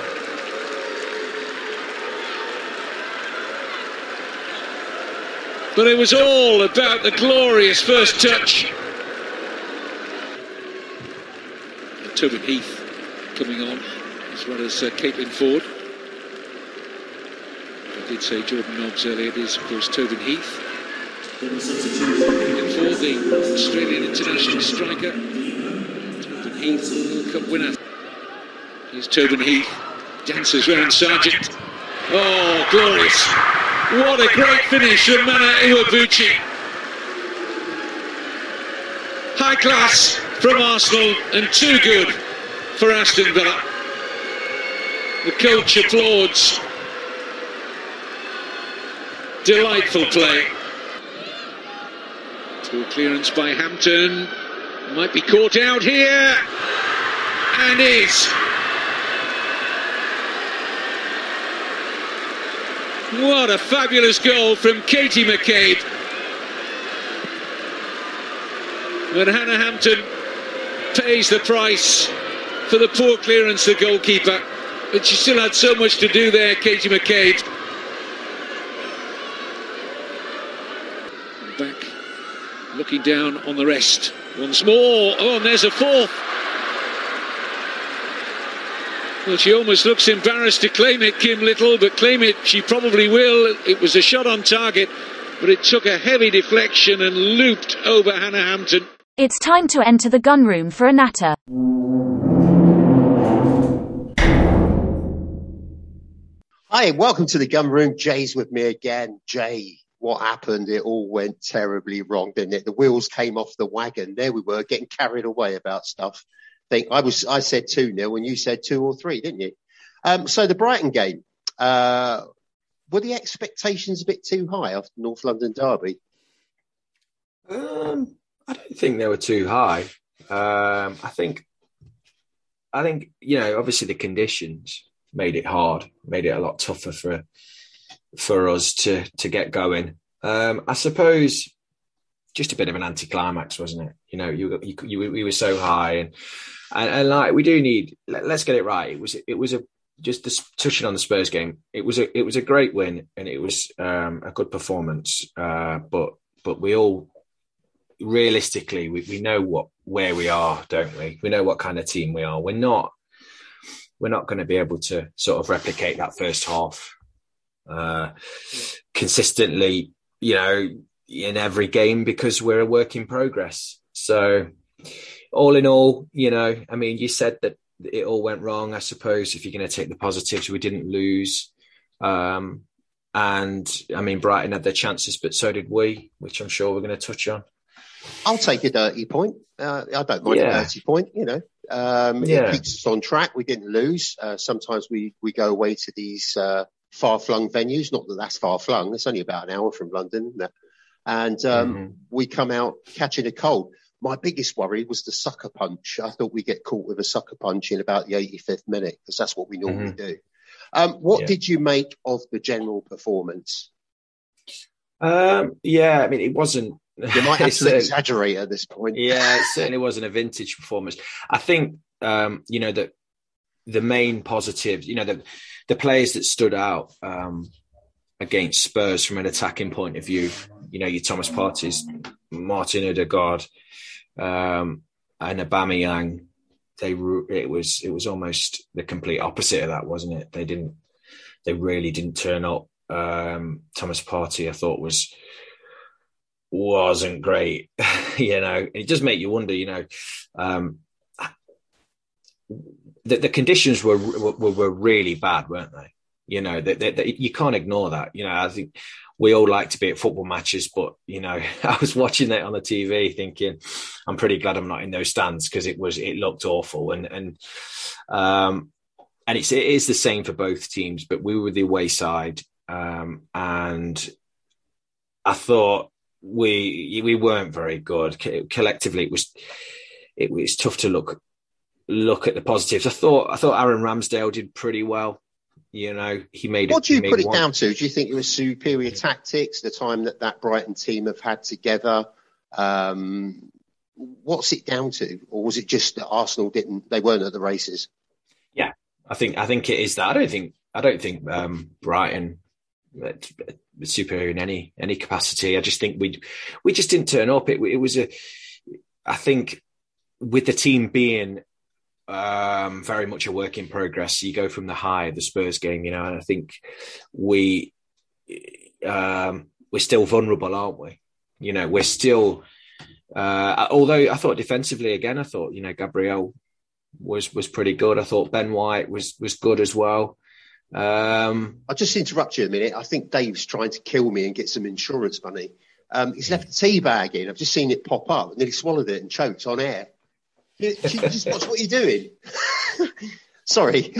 But it was all about the glorious first touch. Tobin Heath coming on, as well as Caitlin Ford. I did say Jordan Nobbs earlier. It is, of course, Tobin Heath. Caitlin Ford, the Australian international striker. Tobin Heath, World Cup winner. Here's Tobin Heath, dances round Sargent. Oh, glorious. What a great finish from Mana Iwabuchi. High class from Arsenal and too good for Aston Villa. The coach applauds. Delightful play. Full clearance by Hampton. Might be caught out here. And is. What a fabulous goal from Katie McCabe. But Hannah Hampton pays the price for the poor clearance, the goalkeeper. But she still had so much to do there, Katie McCabe. Back, looking down on the rest. Once more. Oh, and there's a fourth. Well, she almost looks embarrassed to claim it, Kim Little, but claim it she probably will. It was a shot on target, but it took a heavy deflection and looped over Hannah Hampton. It's time to enter the gun room for a natter. Hi, welcome to the gun room. Jay's with me again. Jay, what happened? It all went terribly wrong, didn't it? The wheels came off the wagon. There we were, getting carried away about stuff. I said 2-0 and you said 2 or 3, didn't you? So the Brighton game, were the expectations a bit too high after North London derby? I don't think they were too high. I think obviously the conditions made it hard, made it a lot tougher for us to get going. I suppose just a bit of an anticlimax, wasn't it? We were so high and like we do need. Let's get it right. It was just touching on the Spurs game. It was a great win and it was a good performance. But we all realistically we know where we are, don't we? We know what kind of team we are. We're not going to be able to sort of replicate that first half consistently, in every game because we're a work in progress. So all in all, you said that it all went wrong. I suppose if you're going to take the positives, we didn't lose. And Brighton had their chances, but so did we, which I'm sure we're going to touch on. I'll take a dirty point. I don't mind a dirty point, It keeps us on track. We didn't lose. Sometimes we go away to these far-flung venues. Not that that's far-flung. It's only about an hour from London. And we come out catching a cold. My biggest worry was the sucker punch. I thought we'd get caught with a sucker punch in about the 85th minute because that's what we normally do. What did you make of the general performance? It wasn't. You might have to exaggerate at this point. Yeah, it certainly wasn't a vintage performance. I think, that the main positives, the players that stood out against Spurs from an attacking point of view, your Thomas Partey's, Martin Odegaard, and Aubameyang, it was almost the complete opposite of that, wasn't it? They really didn't turn up. Thomas Partey, I thought wasn't great. It does make you wonder, the conditions were really bad, weren't they? You can't ignore that. I think we all like to be at football matches, but I was watching it on the TV thinking, I'm pretty glad I'm not in those stands because it looked awful. And it is the same for both teams, but we were the away side. And I thought we weren't very good collectively. It was tough to look at the positives. I thought Aaron Ramsdale did pretty well. You know, he made. What do you put it down to? Do you think it was superior tactics, the time that Brighton team have had together? What's it down to, or was it just that Arsenal they weren't at the races? Yeah, I think it is that. I don't think Brighton was superior in any capacity. I just think we just didn't turn up. It was I think with the team being very much a work in progress, you go from the high of the Spurs game, you know, and I think we're still vulnerable, aren't we? You know, we're still. Although I thought defensively again, I thought, you know, Gabriel was pretty good. I thought Ben White was good as well. I'll just interrupt you a minute. I think Dave's trying to kill me and get some insurance money. He's left the tea bag in. I've just seen it pop up and then he swallowed it and choked on air. Just watch what you're doing. Sorry.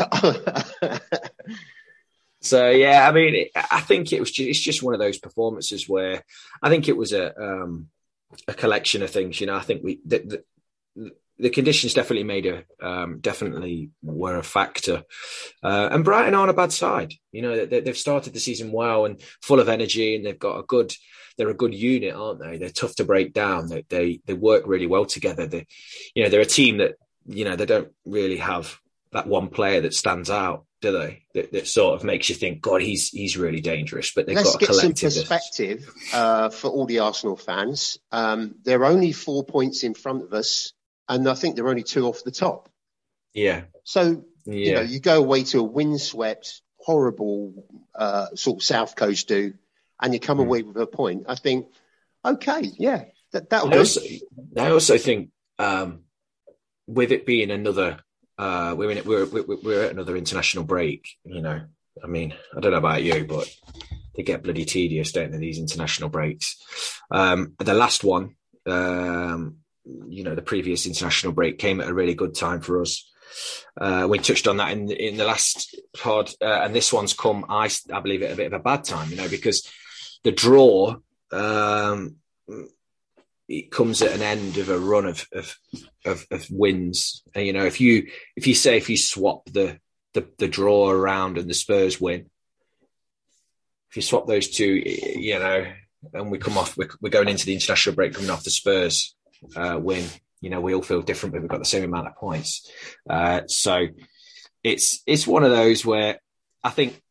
So yeah, I mean, I think it's just one of those performances where I think it was a collection of things. You know, I think the conditions definitely definitely were a factor. And Brighton aren't a bad side. You know, they've started the season well and full of energy, and they're a good unit, aren't they? They're tough to break down. They work really well together. They're a team that, you know, they don't really have that one player that stands out, do they? That sort of makes you think, God, he's really dangerous. But they've got a collective. Let's get some perspective for all the Arsenal fans. They're only 4 points in front of us, and I think they're only 2 off the top. Yeah. So, you know, you go away to a windswept, horrible sort of South Coast do, and you come away with a point. I think, okay, yeah, that'll do. I also think with it being another, we're at another international break. You know, I mean, I don't know about you, but they get bloody tedious, don't they? These international breaks. The last one, you know, the previous international break came at a really good time for us. We touched on that in the last pod, and this one's come, I believe, at a bit of a bad time, you know, because the draw, it comes at an end of a run of wins. And, you know, if you swap the draw around and the Spurs win, if you swap those two, you know, and we're going into the international break coming off the Spurs win, you know, we all feel different, but we've got the same amount of points. So it's one of those where I think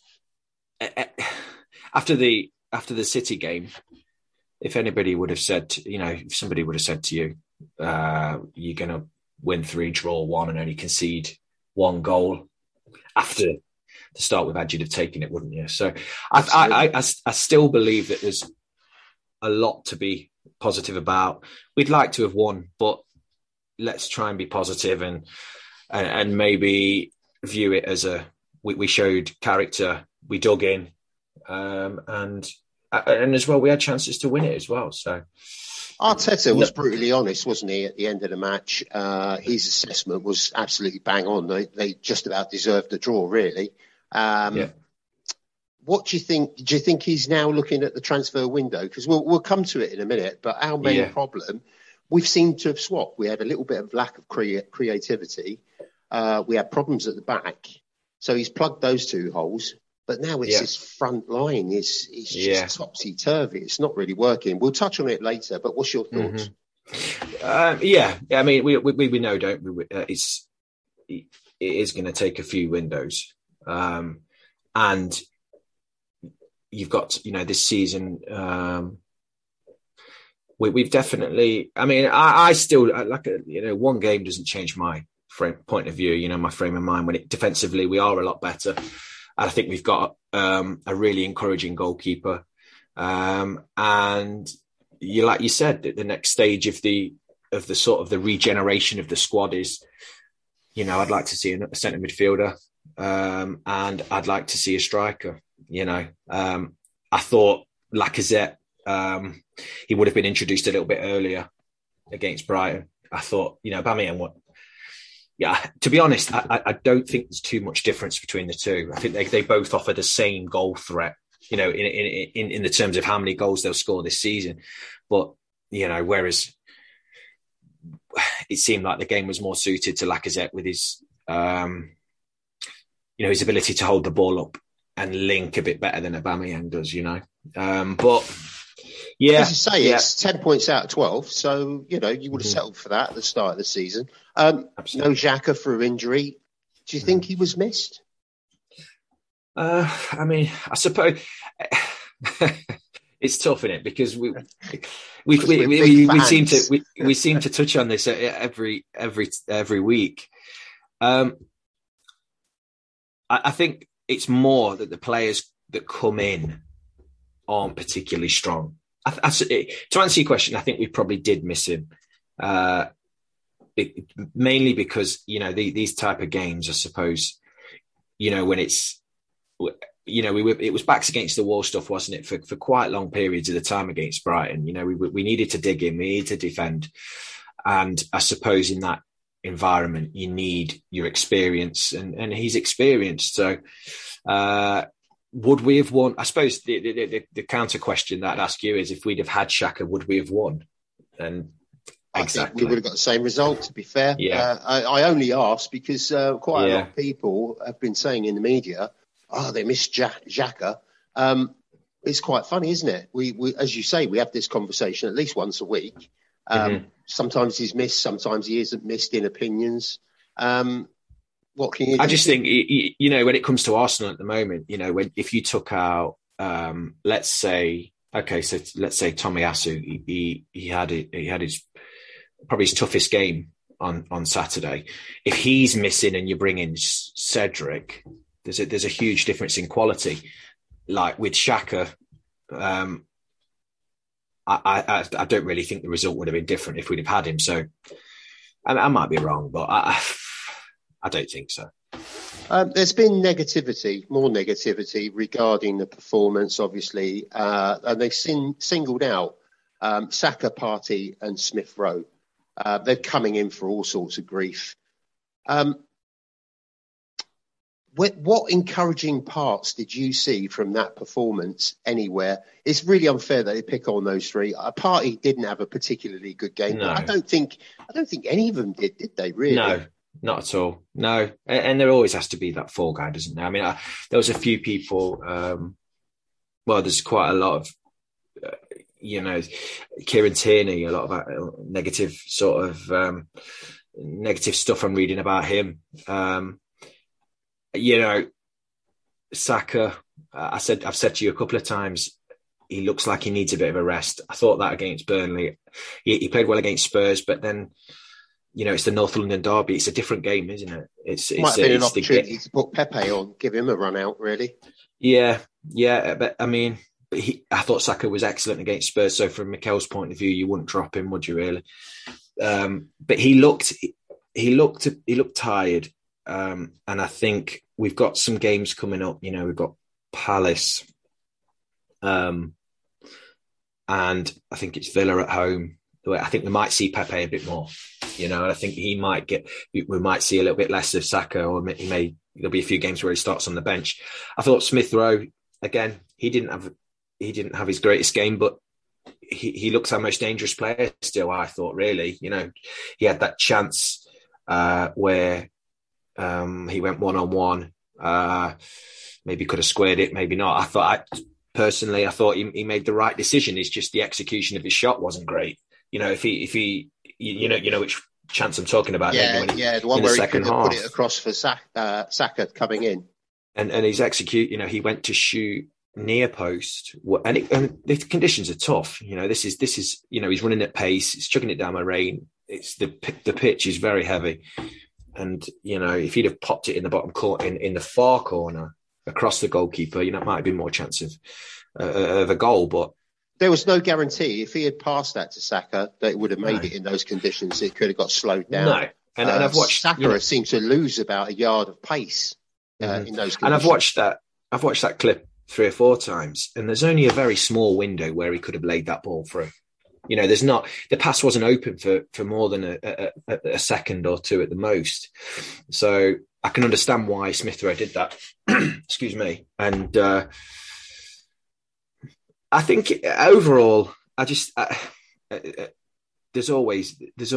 after the City game, if anybody would have said, you know, if somebody would have said to you, you're going to win 3, draw 1 and only concede 1 goal after the start we've had, you'd have taken it, wouldn't you? So I still believe that there's a lot to be positive about. We'd like to have won, but let's try and be positive and maybe view it as we showed character, we dug in, and as well we had chances to win it as well. So Arteta was brutally honest, wasn't he, at the end of the match? His assessment was absolutely bang on. They just about deserved the draw, really. What do you think? Do you think he's now looking at the transfer window? Because we'll come to it in a minute, but our main problem, we've seemed to have swapped. We had a little bit of lack of creativity. We had problems at the back. So he's plugged those 2 holes. But now it's his front line. It's just topsy-turvy. It's not really working. We'll touch on it later, but what's your thoughts? I mean, we know, don't we? It is going to take a few windows. And you've got, you know, this season, we've definitely, I mean, I still, you know, one game doesn't change my point of view, you know, my frame of mind. When defensively, we are a lot better. I think we've got a really encouraging goalkeeper. And like you said, the next stage of the sort of the regeneration of the squad is, you know, I'd like to see a centre midfielder, and I'd like to see a striker. You know, I thought Lacazette, he would have been introduced a little bit earlier against Brighton. I thought, you know, Aubameyang, to be honest, I don't think there's too much difference between the two. I think they both offer the same goal threat. you know, in the terms of how many goals they'll score this season. But, you know, whereas it seemed like the game was more suited to Lacazette with his, you know, his ability to hold the ball up and link a bit better than Aubameyang does, you know. But yeah, as you say, it's 10 points out of 12. So, you know, you would have settled for that at the start of the season. No Xhaka through injury. Do you think he was missed? I mean, I suppose it's tough, isn't it? Because we seem to touch on this every week. I think it's more that the players that come in aren't particularly strong. To answer your question, I think we probably did miss him, mainly because, you know, these type of games, I suppose, you know, when it's, you know, it was backs against the wall stuff, wasn't it, for quite long periods of the time against Brighton. You know, we needed to dig in, we needed to defend, and I suppose in that environment you need your experience, and he's experienced. So would we have won? I suppose the counter question that I'd ask you is, if we'd have had Xhaka, would we have won? And exactly, I think we would have got the same result, to be fair. Yeah. I only asked because quite a lot of people have been saying in the media, they missed Xhaka. It's quite funny, isn't it? We, as you say, we have this conversation at least once a week. Sometimes he's missed, sometimes he isn't missed in opinions. What can you do? I just think, you know, when it comes to Arsenal at the moment, you know, if you took out, let's say Tomiyasu, he had his probably his toughest game on Saturday. If he's missing and you bring in Cedric, there's a huge difference in quality. Like with Xhaka, I don't really think the result would have been different if we'd have had him. So I might be wrong, but I don't think so. There's been more negativity regarding the performance, obviously, and they've singled out Saka, Partey and Smith Rowe. They're coming in for all sorts of grief. What encouraging parts did you see from that performance anywhere? It's really unfair that they pick on those three. Partey didn't have a particularly good game. No. I don't think any of them did they really? No, not at all. No. And there always has to be that fall guy, doesn't there? I mean, there was a few people, there's quite a lot of, you know, Kieran Tierney, a lot of negative stuff I'm reading about him. You know, Saka, I've said to you a couple of times, he looks like he needs a bit of a rest. I thought that against Burnley. He played well against Spurs, but then, you know, it's the North London derby. It's a different game, isn't it? It might have been an opportunity to put Pepe on, give him a run out, really. Yeah. But I mean, I thought Saka was excellent against Spurs. So from Mikel's point of view, you wouldn't drop him, would you really? But he looked tired. And I think we've got some games coming up. You know, we've got Palace, and I think it's Villa at home. I think we might see Pepe a bit more. You know, I think we might see a little bit less of Saka, or there'll be a few games where he starts on the bench. I thought Smith Rowe, again, he didn't have his greatest game, but he looks our most dangerous player still, I thought, really. You know, he had that chance where he went one-on-one, maybe could have squared it, maybe not. I thought he made the right decision. It's just the execution of his shot wasn't great. You know, if he you know which chance I'm talking about. The one where he could have put it across for Saka coming in. And he's you know, he went to shoot near post, and the conditions are tough. You know, this is you know, he's running at pace, he's chucking it down the rain. It's the pitch is very heavy. And, you know, if he'd have popped it in the bottom corner, in the far corner across the goalkeeper, you know, it might have been more chance of a goal. But there was no guarantee if he had passed that to Saka that it would have made it in those conditions. It could have got slowed down. No, and I've watched Saka seemed to lose about a yard of pace in those conditions. And I've watched that clip 3 or 4 times, and there's only a very small window where he could have laid that ball through. You know, the pass wasn't open for more than a second or two at the most. So I can understand why Smith Rowe did that. Excuse me. And I think overall, there always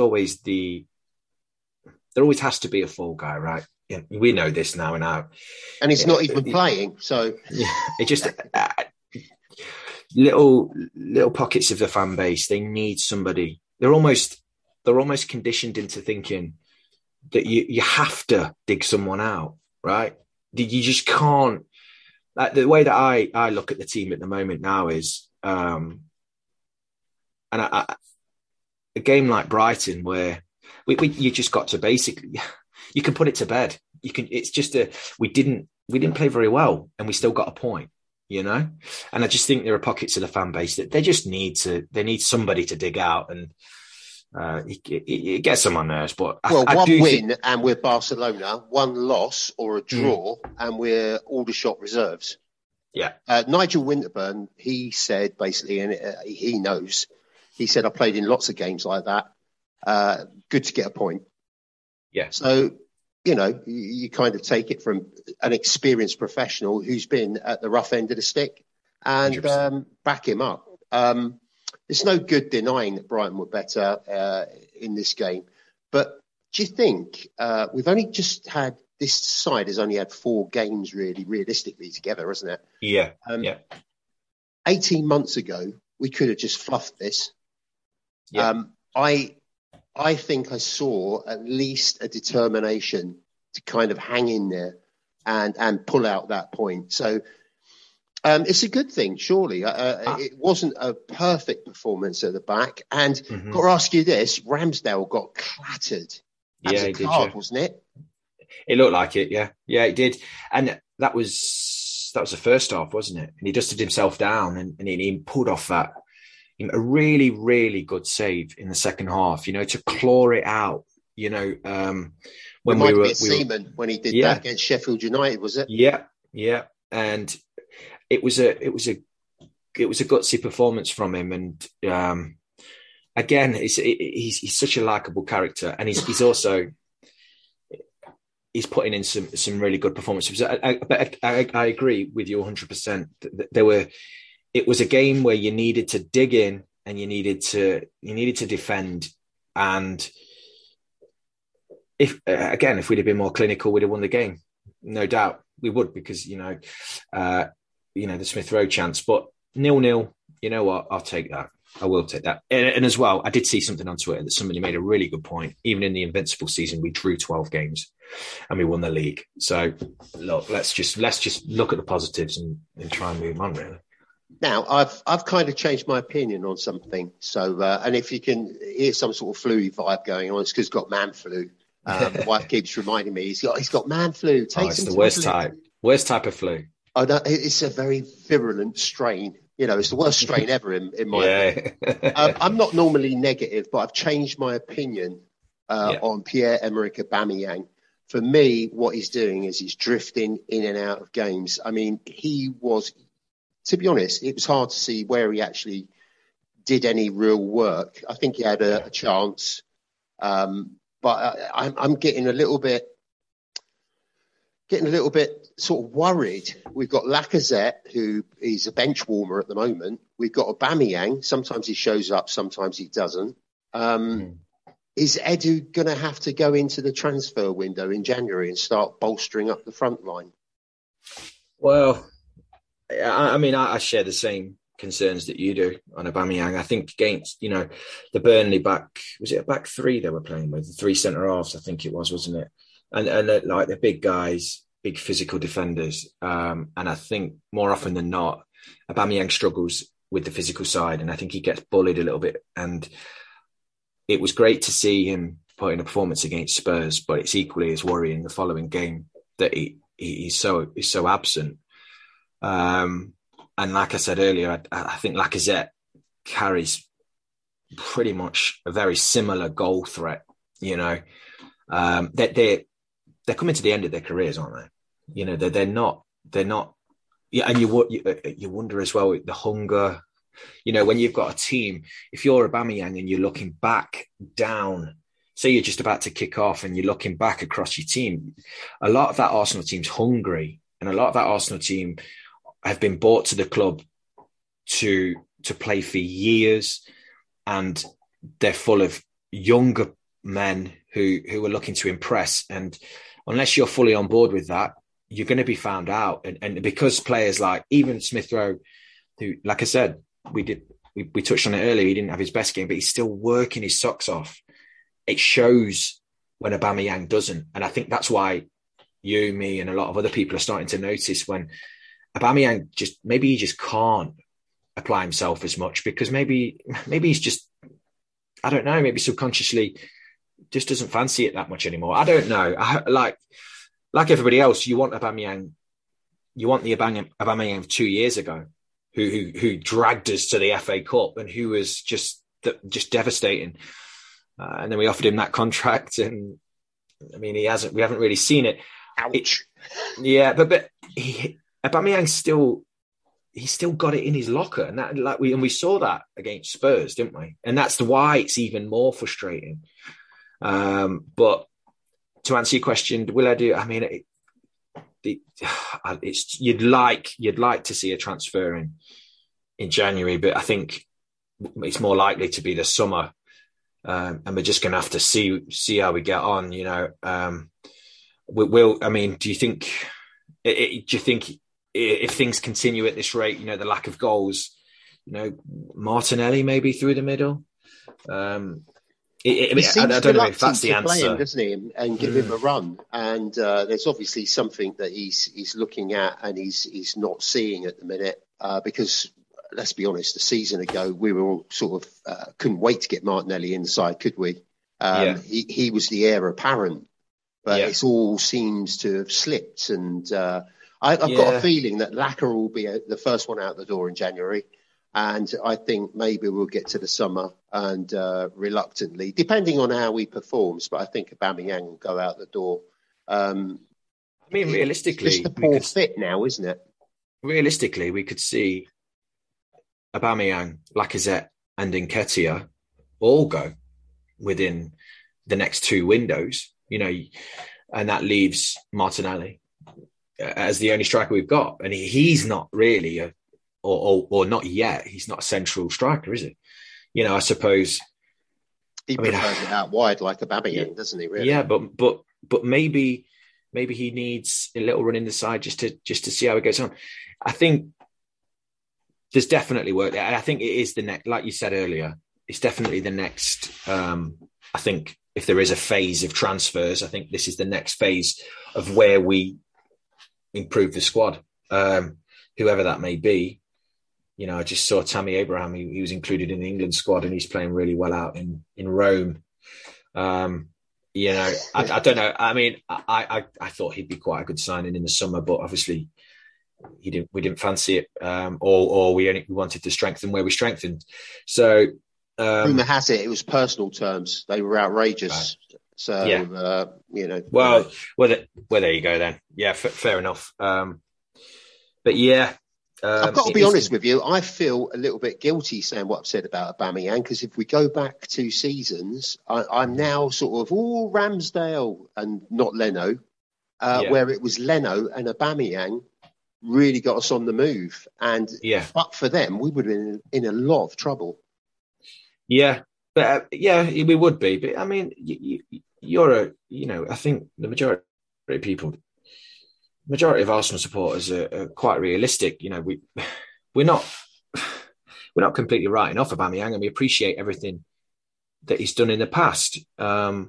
has to be a fall guy, right? Yeah, we know this now and out. And he's not even playing, so it just little pockets of the fan base. They need somebody. They're almost conditioned into thinking that you have to dig someone out, right? You just can't. Like, the way that I look at the team at the moment now is, a game like Brighton where you just got to basically, you can put it to bed. It's just we didn't play very well and we still got a point, you know? And I just think there are pockets of the fan base that they need somebody to dig out, and it gets on my nerves. But one win and we're Barcelona, one loss or a draw and we're Aldershot reserves. Yeah. Nigel Winterburn, he said basically, and he knows, he said, I played in lots of games like that. Good to get a point. Yeah. So, you know, you kind of take it from an experienced professional who's been at the rough end of the stick and back him up. There's no good denying that Brighton were better in this game. But do you think we've only just had, this side has only had 4 games really realistically together, hasn't it? Yeah. 18 months ago, we could have just fluffed this. Yeah. I think I saw at least a determination to kind of hang in there and pull out that point. So it's a good thing, surely. It wasn't a perfect performance at the back. And got to ask you this, Ramsdale got clattered. That was a card, wasn't it? It looked like it, yeah. Yeah, it did. And that was the first half, wasn't it? And he dusted himself down and he pulled off that. A really, really good save in the second half, you know, to claw it out, you know, when we were Seaman when he did that against Sheffield United, was it? Yeah. And it was a gutsy performance from him. And again, he's such a likable character, and he's also putting in some really good performances. But I agree with you 100%. It was a game where you needed to dig in and you needed to defend. And if we'd have been more clinical, we'd have won the game. No doubt we would, because, the Smith Rowe chance. But 0-0, you know what? I'll take that. I will take that. And as well, I did see something on Twitter that somebody made a really good point. Even in the Invincible season, we drew 12 games and we won the league. So look, let's just look at the positives and try and move on, really. Now, I've kind of changed my opinion on something. So, and if you can hear some sort of flu vibe going on, it's because he's got man flu. My wife keeps reminding me he's got man flu. It's the worst type. Worst type of flu. Oh, no, it's a very virulent strain. You know, it's the worst strain ever in my opinion. I'm not normally negative, but I've changed my opinion on Pierre-Emerick Aubameyang. For me, what he's doing is he's drifting in and out of games. I mean, he was, to be honest, it was hard to see where he actually did any real work. I think he had a chance, but I'm getting a little bit sort of worried. We've got Lacazette, who is a bench warmer at the moment. We've got Aubameyang. Sometimes he shows up, sometimes he doesn't. Is Edu going to have to go into the transfer window in January and start bolstering up the front line? Well, I mean, I share the same concerns that you do on Aubameyang. I think against, the Burnley back three they were playing with, the 3 centre-halves, I think it was, wasn't it? And like the big guys, big physical defenders. And I think more often than not, Aubameyang struggles with the physical side, and I think he gets bullied a little bit. And it was great to see him put in a performance against Spurs, but it's equally as worrying the following game that he's so absent. And like I said earlier, I think Lacazette carries pretty much a very similar goal threat. They're coming to the end of their careers, aren't they? They're not. Yeah, and you wonder as well the hunger. When you've got a team, if you're Aubameyang and you're looking back down, say you're just about to kick off and you're looking back across your team, a lot of that Arsenal team's hungry, and a lot of that Arsenal team have been brought to the club to play for years, and they're full of younger men who are looking to impress. And unless you're fully on board with that, you're going to be found out. And because players like even Smith Rowe, who, like I said, we touched on it earlier, he didn't have his best game, but he's still working his socks off. It shows when Aubameyang doesn't. And I think that's why you, me, and a lot of other people are starting to notice when Aubameyang maybe he just can't apply himself as much, because maybe he's just, I don't know, maybe subconsciously just doesn't fancy it that much anymore. I don't know. Like everybody else, you want Aubameyang, you want the Aubameyang of 2 years ago, who dragged us to the FA Cup and who was just devastating. And then we offered him that contract, and I mean, we haven't really seen it. Ouch. But Aubameyang he's still got it in his locker, and we saw that against Spurs, didn't we? And that's why it's even more frustrating. But to answer your question, will I do? I mean, you'd like to see a transfer in January, but I think it's more likely to be the summer, and we're just going to have to see how we get on. You know, I mean, do you think if things continue at this rate, you know, the lack of goals, you know, Martinelli maybe through the middle? I don't know if that's the answer. Play him, doesn't he, and give him a run? And there's obviously something that he's looking at and he's not seeing at the minute, because let's be honest, a season ago we were all sort of couldn't wait to get Martinelli inside, could we? He was the heir apparent, but it all seems to have slipped. And I've got a feeling that Laka will be the first one out the door in January. And I think maybe we'll get to the summer and reluctantly, depending on how he performs, but I think Aubameyang will go out the door. I mean, realistically, it's just the poor fit now, isn't it? Realistically, we could see Aubameyang, Lacazette and Nketiah all go within the next 2 windows, you know, and that leaves Martinelli as the only striker we've got. And he's not really or not yet, he's not a central striker, is he? You know, I suppose he prefers it out wide like Aubameyang, doesn't he? Really? Yeah, but maybe he needs a little run in the side just to see how it goes on. I think there's definitely work there, and I think it is the next. Like you said earlier, it's definitely the next. I think if there is a phase of transfers, I think this is the next phase of where we improve the squad, whoever that may be. You know, I just saw Tammy Abraham. He was included in the England squad, and he's playing really well out in Rome. You know, I don't know. I mean, I thought he'd be quite a good signing in the summer, but obviously we didn't fancy it, or we wanted to strengthen where we strengthened. So rumour has it was personal terms. They were outrageous. Right. So you know. Well, there you go then. Yeah, fair enough. But yeah. I've got to be honest with you. I feel a little bit guilty saying what I've said about Aubameyang, because if we go back 2 seasons, I'm now sort of Ramsdale and not Leno, where it was Leno and Aubameyang really got us on the move. And but for them, we would have been in a lot of trouble. Yeah, but we would be. But I mean, I think the majority of people. Majority of Arsenal supporters are quite realistic. You know, we're not completely writing off Aubameyang, and we appreciate everything that he's done in the past. And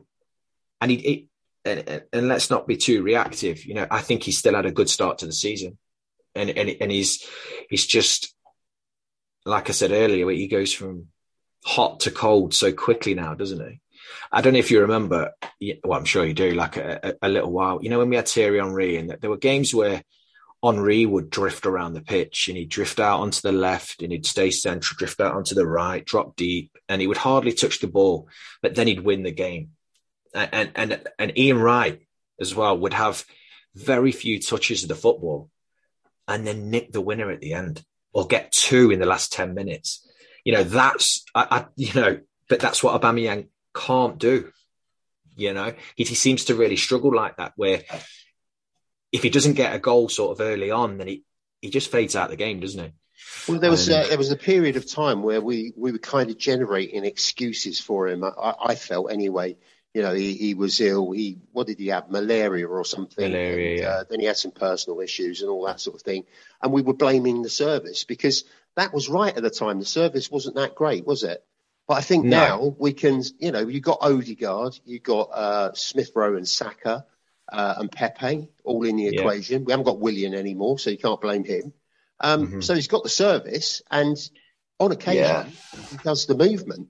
let's not be too reactive. You know, I think he's still had a good start to the season, and he's just, like I said earlier, he goes from hot to cold so quickly now, doesn't he? I don't know if you remember, well, I'm sure you do, like a little while, you know, when we had Thierry Henry, and there were games where Henry would drift around the pitch and he'd drift out onto the left and he'd stay central, drift out onto the right, drop deep, and he would hardly touch the ball, but then he'd win the game. And Ian Wright as well would have very few touches of the football and then nick the winner at the end or get 2 in the last 10 minutes. You know, that's, but that's what Aubameyang can't do. You know, he seems to really struggle like that, where if he doesn't get a goal sort of early on, then he just fades out the game, doesn't he? Well, there was a period of time where we were kind of generating excuses for him. I felt anyway. You know, he was ill. What did he have? Malaria or something. Malaria. Then he had some personal issues and all that sort of thing. And we were blaming the service because that was right at the time. The service wasn't that great, was it? But I think now we can, you know, you've got Odegaard, you've got Smith Rowe and Saka and Pepe all in the equation. We haven't got Willian anymore, so you can't blame him. So he's got the service, and on occasion he does the movement.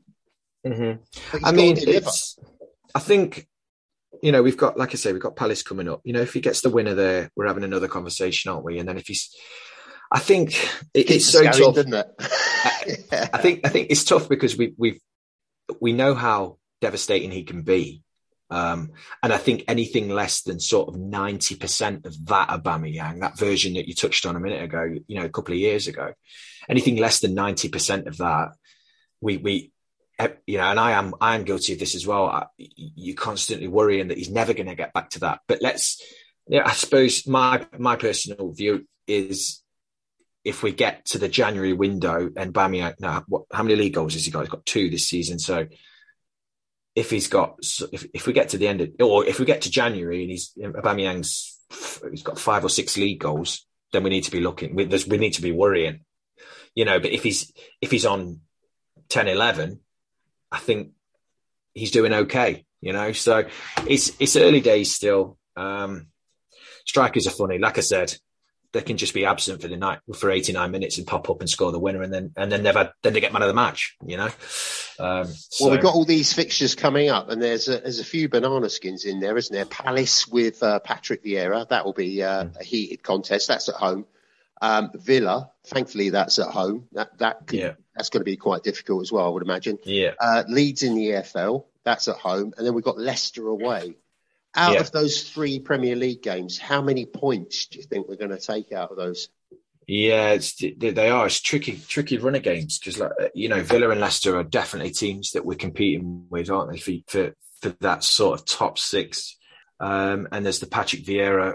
I mean, I think, you know, we've got, like I say, we've got Palace coming up. You know, if he gets the winner there, we're having another conversation, aren't we? And then if he's, I think it's so tough, doesn't it? I think it's tough because we know how devastating he can be. And I think anything less than sort of 90% of that Aubameyang, that version that you touched on a minute ago, you know, a couple of years ago, anything less than 90% of that, we you know, and I am guilty of this as well. You're constantly worrying that he's never going to get back to that. But I suppose my personal view is, if we get to the January window and Aubameyang, how many league goals has he got? He's got 2 this season. So if we get to the end of, or if we get to January and Aubameyang's got 5 or 6 league goals, then we need to be looking. We need to be worrying, you know. But if he's on 10, 11, I think he's doing okay, you know. So it's early days still. Strikers are funny. Like I said, they can just be absent for the night for 89 minutes and pop up and score the winner, and then they get man of the match, you know. Well, we've got all these fixtures coming up, and there's a few banana skins in there, isn't there? Palace with Patrick Vieira, that will be a heated contest. That's at home. Villa, thankfully, that's at home. That's going to be quite difficult as well, I would imagine. Leeds in the EFL, that's at home, and then we've got Leicester away. Out of those 3 Premier League games, how many points do you think we're going to take out of those? Yeah, they are. It's tricky run of games because, like, you know, Villa and Leicester are definitely teams that we're competing with, aren't they, for that sort of top 6. And there's the Patrick Vieira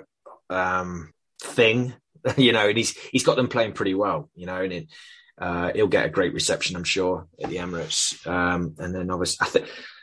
thing, you know, and he's got them playing pretty well, you know, and he'll get a great reception, I'm sure, at the Emirates. And then obviously,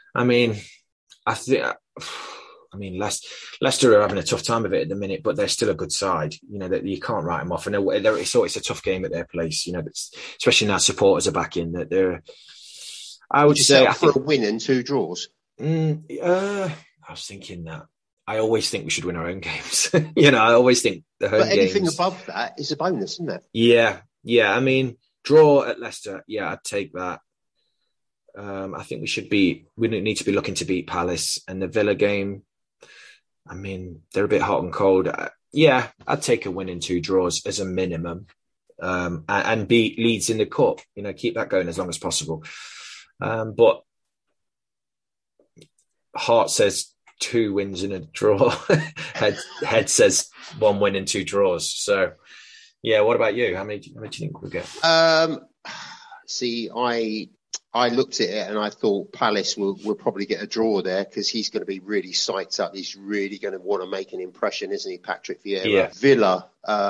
I mean, Leicester are having a tough time of it at the minute, but they're still a good side. You know, that you can't write them off. And it's always a tough game at their place. You know, especially now supporters are back in. That they're, I would say, for a win and 2 draws. I was thinking that. I always think we should win our own games. You know, I always think the home games. But anything above that is a bonus, isn't it? Yeah. I mean, draw at Leicester. Yeah, I'd take that. I think we need to be looking to beat Palace, and the Villa game. I mean, they're a bit hot and cold. I'd take a win and 2 draws as a minimum, and beat Leeds in the cup. You know, keep that going as long as possible. But heart says 2 wins and a draw. Head says 1 win and 2 draws. So, yeah. What about you? How many do you think we'll get? See, I looked at it and I thought Palace will probably get a draw there because he's going to be really psyched up. He's really going to want to make an impression, isn't he, Patrick Vieira? Yeah. Villa,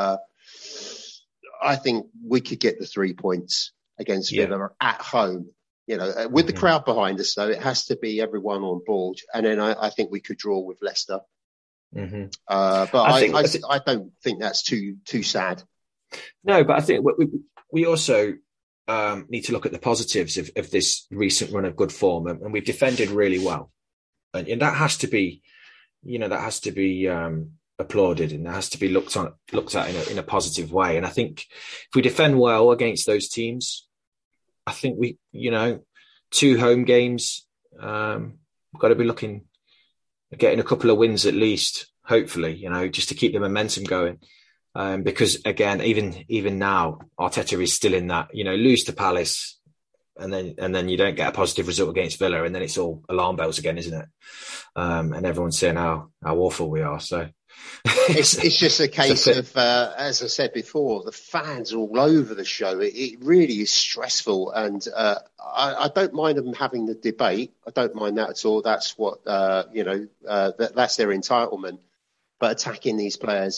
I think we could get the 3 points against Villa at home. You know, with the crowd behind us, though, it has to be everyone on board. And then I think we could draw with Leicester. But I don't think that's too sad. No, but I think we also need to look at the positives of this recent run of good form, and we've defended really well, and that has to be, you know, applauded, and that has to be looked at in a positive way. And I think if we defend well against those teams, I think we, you know, 2 home games, we've got to be looking at getting a couple of wins at least, hopefully, you know, just to keep the momentum going. Because again, even now, Arteta is still in that, you know, lose to Palace, and then you don't get a positive result against Villa, and then it's all alarm bells again, isn't it? And everyone's saying how awful we are. So it's just a case of, as I said before, the fans are all over the show. It really is stressful, and I don't mind them having the debate. I don't mind that at all. That's what that's their entitlement. But attacking these players.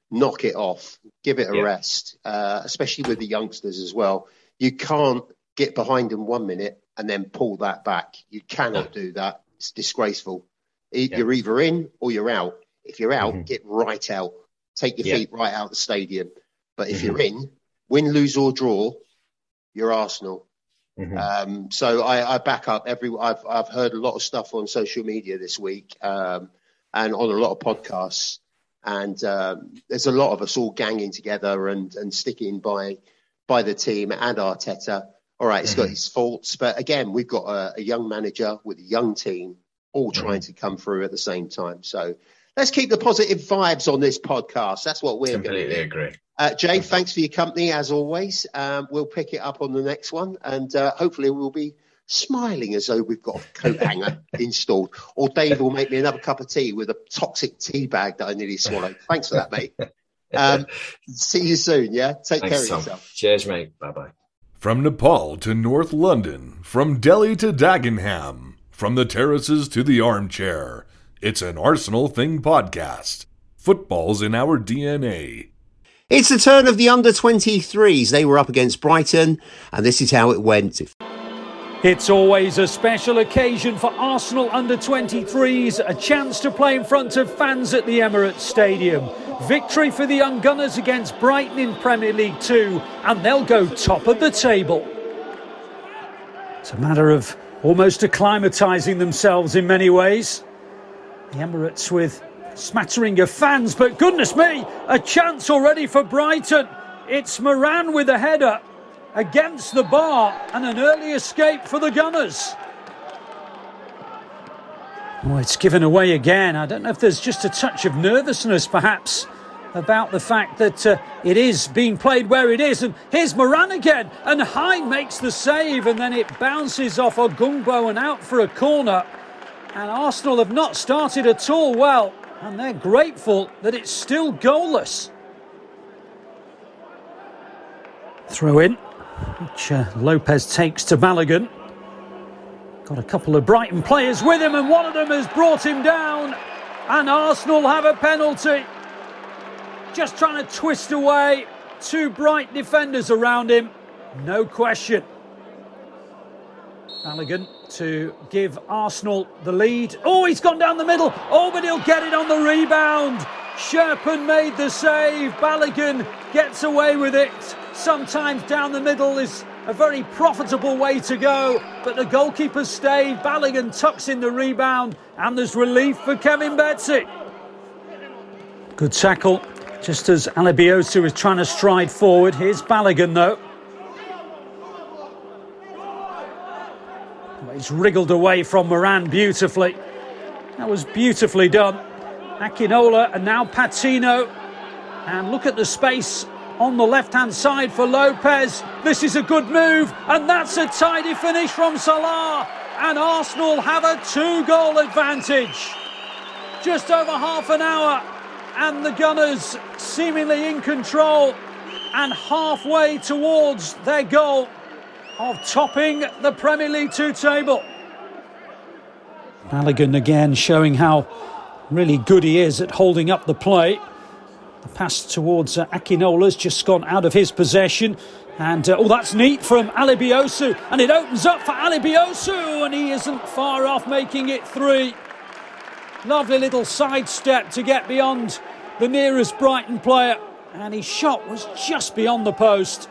knock it off, give it a rest, especially with the youngsters as well. You can't get behind them 1 minute and then pull that back. You cannot do that. It's disgraceful. You're either in or you're out. If you're out, get right out. Take your feet right out the stadium. But if you're in, win, lose or draw, you're Arsenal. So I back up I've heard a lot of stuff on social media this week and on a lot of podcasts. And there's a lot of us all ganging together and sticking by the team and Arteta. All right, he's got his faults. But again, we've got a young manager with a young team all trying to come through at the same time. So let's keep the positive vibes on this podcast. That's what we're going to do. Completely agree. Jay, thanks for your company, as always. We'll pick it up on the next one. And hopefully we'll be smiling as though we've got a coat hanger installed. Or Dave will make me another cup of tea with a toxic tea bag that I nearly swallowed. Thanks for that, mate. See you soon, yeah? Take care of yourself. Cheers, mate. Bye-bye. From Nepal to North London, from Delhi to Dagenham, from the terraces to the armchair, it's an Arsenal Thing podcast. Football's in our DNA. It's the turn of the under-23s. They were up against Brighton, and this is how it went. It's always a special occasion for Arsenal under-23s, a chance to play in front of fans at the Emirates Stadium. Victory for the young Gunners against Brighton in Premier League 2, and they'll go top of the table. It's a matter of almost acclimatising themselves in many ways. The Emirates with smattering of fans, but goodness me, a chance already for Brighton. It's Moran with a header against the bar and an early escape for the Gunners. Oh, it's given away again. I don't know if there's just a touch of nervousness perhaps about the fact that it is being played where it is. And here's Moran again, and Hine makes the save, and then it bounces off Ogungbo and out for a corner. And Arsenal have not started at all well, and they're grateful that it's still goalless. Throw in, which Lopez takes to Balogun. Got a couple of Brighton players with him, and one of them has brought him down. And Arsenal have a penalty. Just trying to twist away. Two Brighton defenders around him. No question. Balogun to give Arsenal the lead. Oh, he's gone down the middle. Oh, but he'll get it on the rebound. Sherpen made the save. Balogun gets away with it. Sometimes down the middle is a very profitable way to go, but the goalkeeper stayed. Balogun tucks in the rebound, and there's relief for Kevin Betsy. Good tackle, just as Alebiosu is trying to stride forward. Here's Balogun, though. He's wriggled away from Moran beautifully. That was beautifully done. Akinola and now Patino. And look at the space on the left-hand side for Lopez. This is a good move, and that's a tidy finish from Salah. And Arsenal have a 2-goal advantage. Just over half an hour, and the Gunners seemingly in control and halfway towards their goal of topping the Premier League 2 table. Balogun again showing how really good he is at holding up the play. The pass towards Akinola's just gone out of his possession. And, that's neat from Alebiosu. And it opens up for Alebiosu, and he isn't far off making it 3. Lovely little sidestep to get beyond the nearest Brighton player. And his shot was just beyond the post.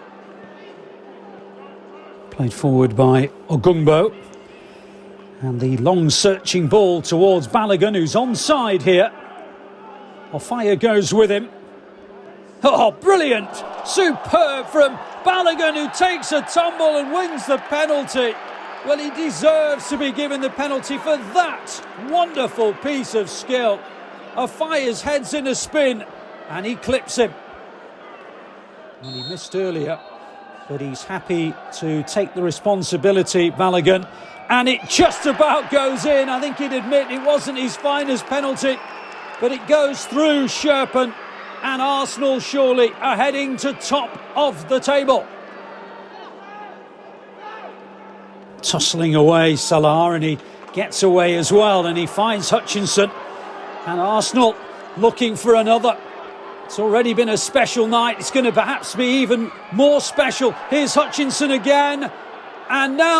Played forward by Ogungbo. And the long searching ball towards Balogun, who's onside here. Ofaya goes with him. Oh, brilliant! Superb from Balogun, who takes a tumble and wins the penalty. Well, he deserves to be given the penalty for that wonderful piece of skill. Ofaya's head's in a spin, and he clips him. Well, he missed earlier, but he's happy to take the responsibility, Balogun. And it just about goes in. I think he'd admit it wasn't his finest penalty, but it goes through Sherpen, and Arsenal surely are heading to top of the table. Tussling away Salah, and he gets away as well, and he finds Hutchinson, and Arsenal looking for another. It's already been a special night. It's going to perhaps be even more special. Here's Hutchinson again. And now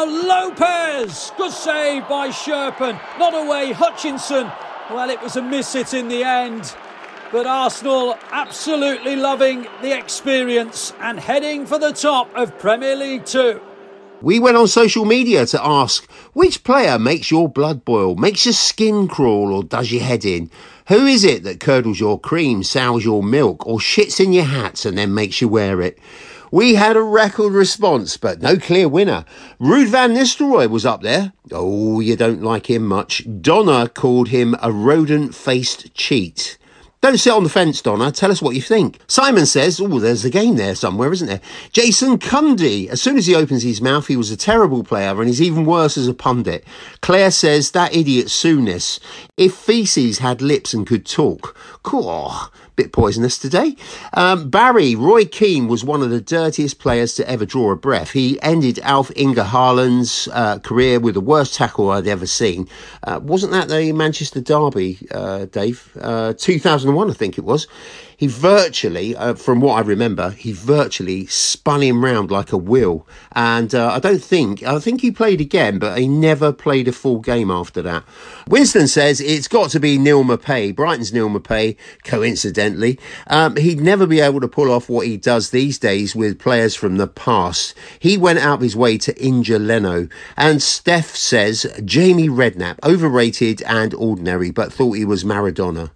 Lopez. Good save by Sherpen. Not away, Hutchinson. Well, it was a miss hit in the end. But Arsenal absolutely loving the experience and heading for the top of Premier League 2. We went on social media to ask, which player makes your blood boil, makes your skin crawl or does your head in? Who is it that curdles your cream, sours your milk or shits in your hats and then makes you wear it? We had a record response, but no clear winner. Ruud van Nistelrooy was up there. Oh, you don't like him much. Donna called him a rodent-faced cheat. Don't sit on the fence, Donna. Tell us what you think. Simon says, oh, there's a game there somewhere, isn't there? Jason Cundy. As soon as he opens his mouth, he was a terrible player and he's even worse as a pundit. Claire says, that idiot Souness. If feces had lips and could talk. Cool. Bit poisonous today. Barry, Roy Keane was one of the dirtiest players to ever draw a breath. He ended Alf Inge Haaland's career with the worst tackle I'd ever seen. Wasn't that the Manchester Derby, Dave? 2001, I think it was. He virtually, from what I remember, he virtually spun him round like a wheel. And I think he played again, but he never played a full game after that. Winston says it's got to be Neil Maupay, Brighton's Neil Maupay, coincidentally. He'd never be able to pull off what he does these days with players from the past. He went out of his way to injure Leno. And Steph says Jamie Redknapp, overrated and ordinary, but thought he was Maradona.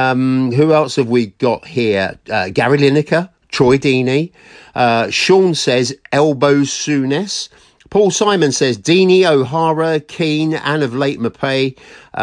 Who else have we got here? Gary Lineker, Troy Deeney. Sean says Elbow Souness. Paul Simon says Deeney, O'Hara, Keane, and of late Maupay.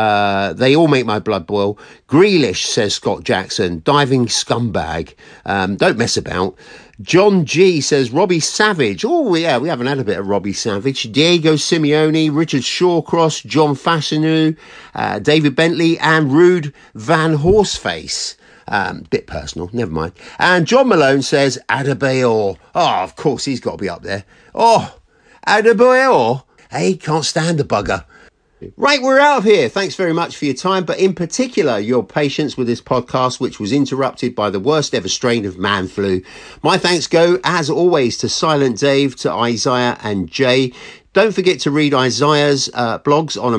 They all make my blood boil. Grealish, says Scott Jackson. Diving scumbag. Don't mess about. John G says Robbie Savage. Oh, yeah, we haven't had a bit of Robbie Savage. Diego Simeone, Richard Shawcross, John Fasanu, David Bentley, and Ruud van Horseface. Bit personal, never mind. And John Malone says Adebayor. Oh, of course, he's got to be up there. Oh, Adebayor. Hey, can't stand the bugger. Right, we're out of here. Thanks very much for your time, but in particular, your patience with this podcast, which was interrupted by the worst ever strain of man flu. My thanks go, as always, to Silent Dave, to Isaiah and Jay. Don't forget to read Isaiah's blogs on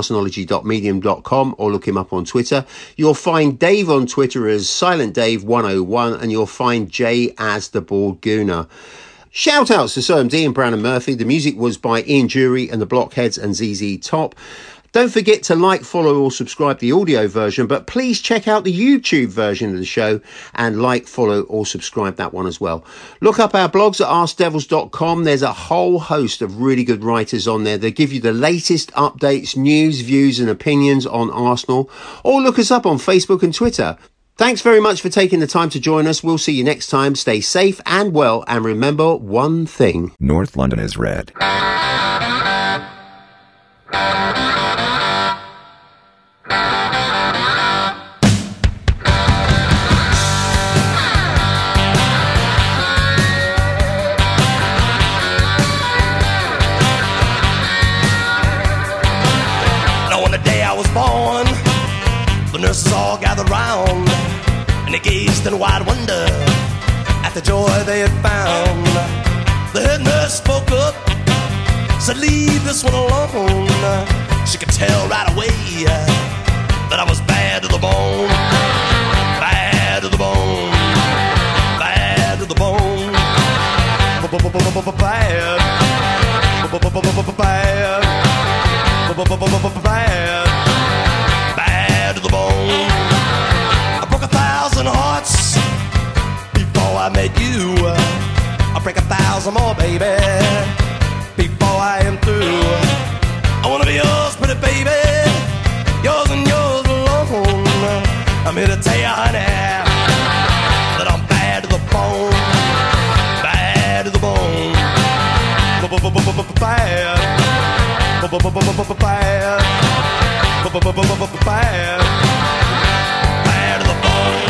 AmericanArsenology.medium.com or look him up on Twitter. You'll find Dave on Twitter as Silent Dave 101 and you'll find Jay as the Bald Gooner. Shout outs to Sir MD and Brandon Murphy. The music was by Ian Jury and the Blockheads and ZZ Top. Don't forget to like, follow or subscribe the audio version, but please check out the YouTube version of the show and like, follow or subscribe that one as well. Look up our blogs at AskDevils.com. There's a whole host of really good writers on there that give you the latest updates, news, views and opinions on Arsenal. Or look us up on Facebook and Twitter. Thanks very much for taking the time to join us. We'll see you next time. Stay safe and well. And remember one thing. North London is red. Now on the day I was born, the nurses all gathered round. And they gazed in wide wonder at the joy they had found. The head nurse spoke up, said, leave this one alone. She could tell right away that I was bad to the bone. Bad to the bone. Bad to the bone. Bad. Bad. Bad to the bone. Hearts before I met you. I'll break 1,000 more, baby, before I am through. I wanna be yours, pretty baby, yours and yours alone. I'm here to tell you, honey, that I'm bad to the bone. Bad to the bone. Bad. Bad. Bad to the bone.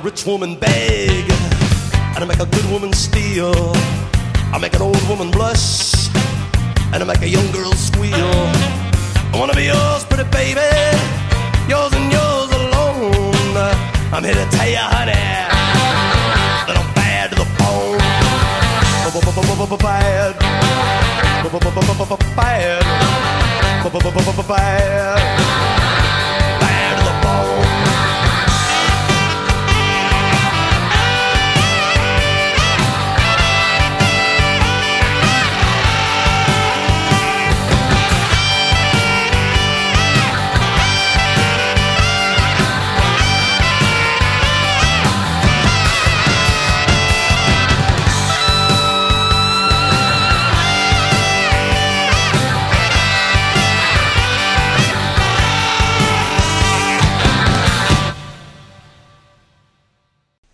rich woman beg, and I make a good woman steal. I make an old woman blush, and I make a young girl squeal. I wanna be yours, pretty baby, yours and yours alone. I'm here to tell you, honey, that I'm bad to the bone. Bad. Bad.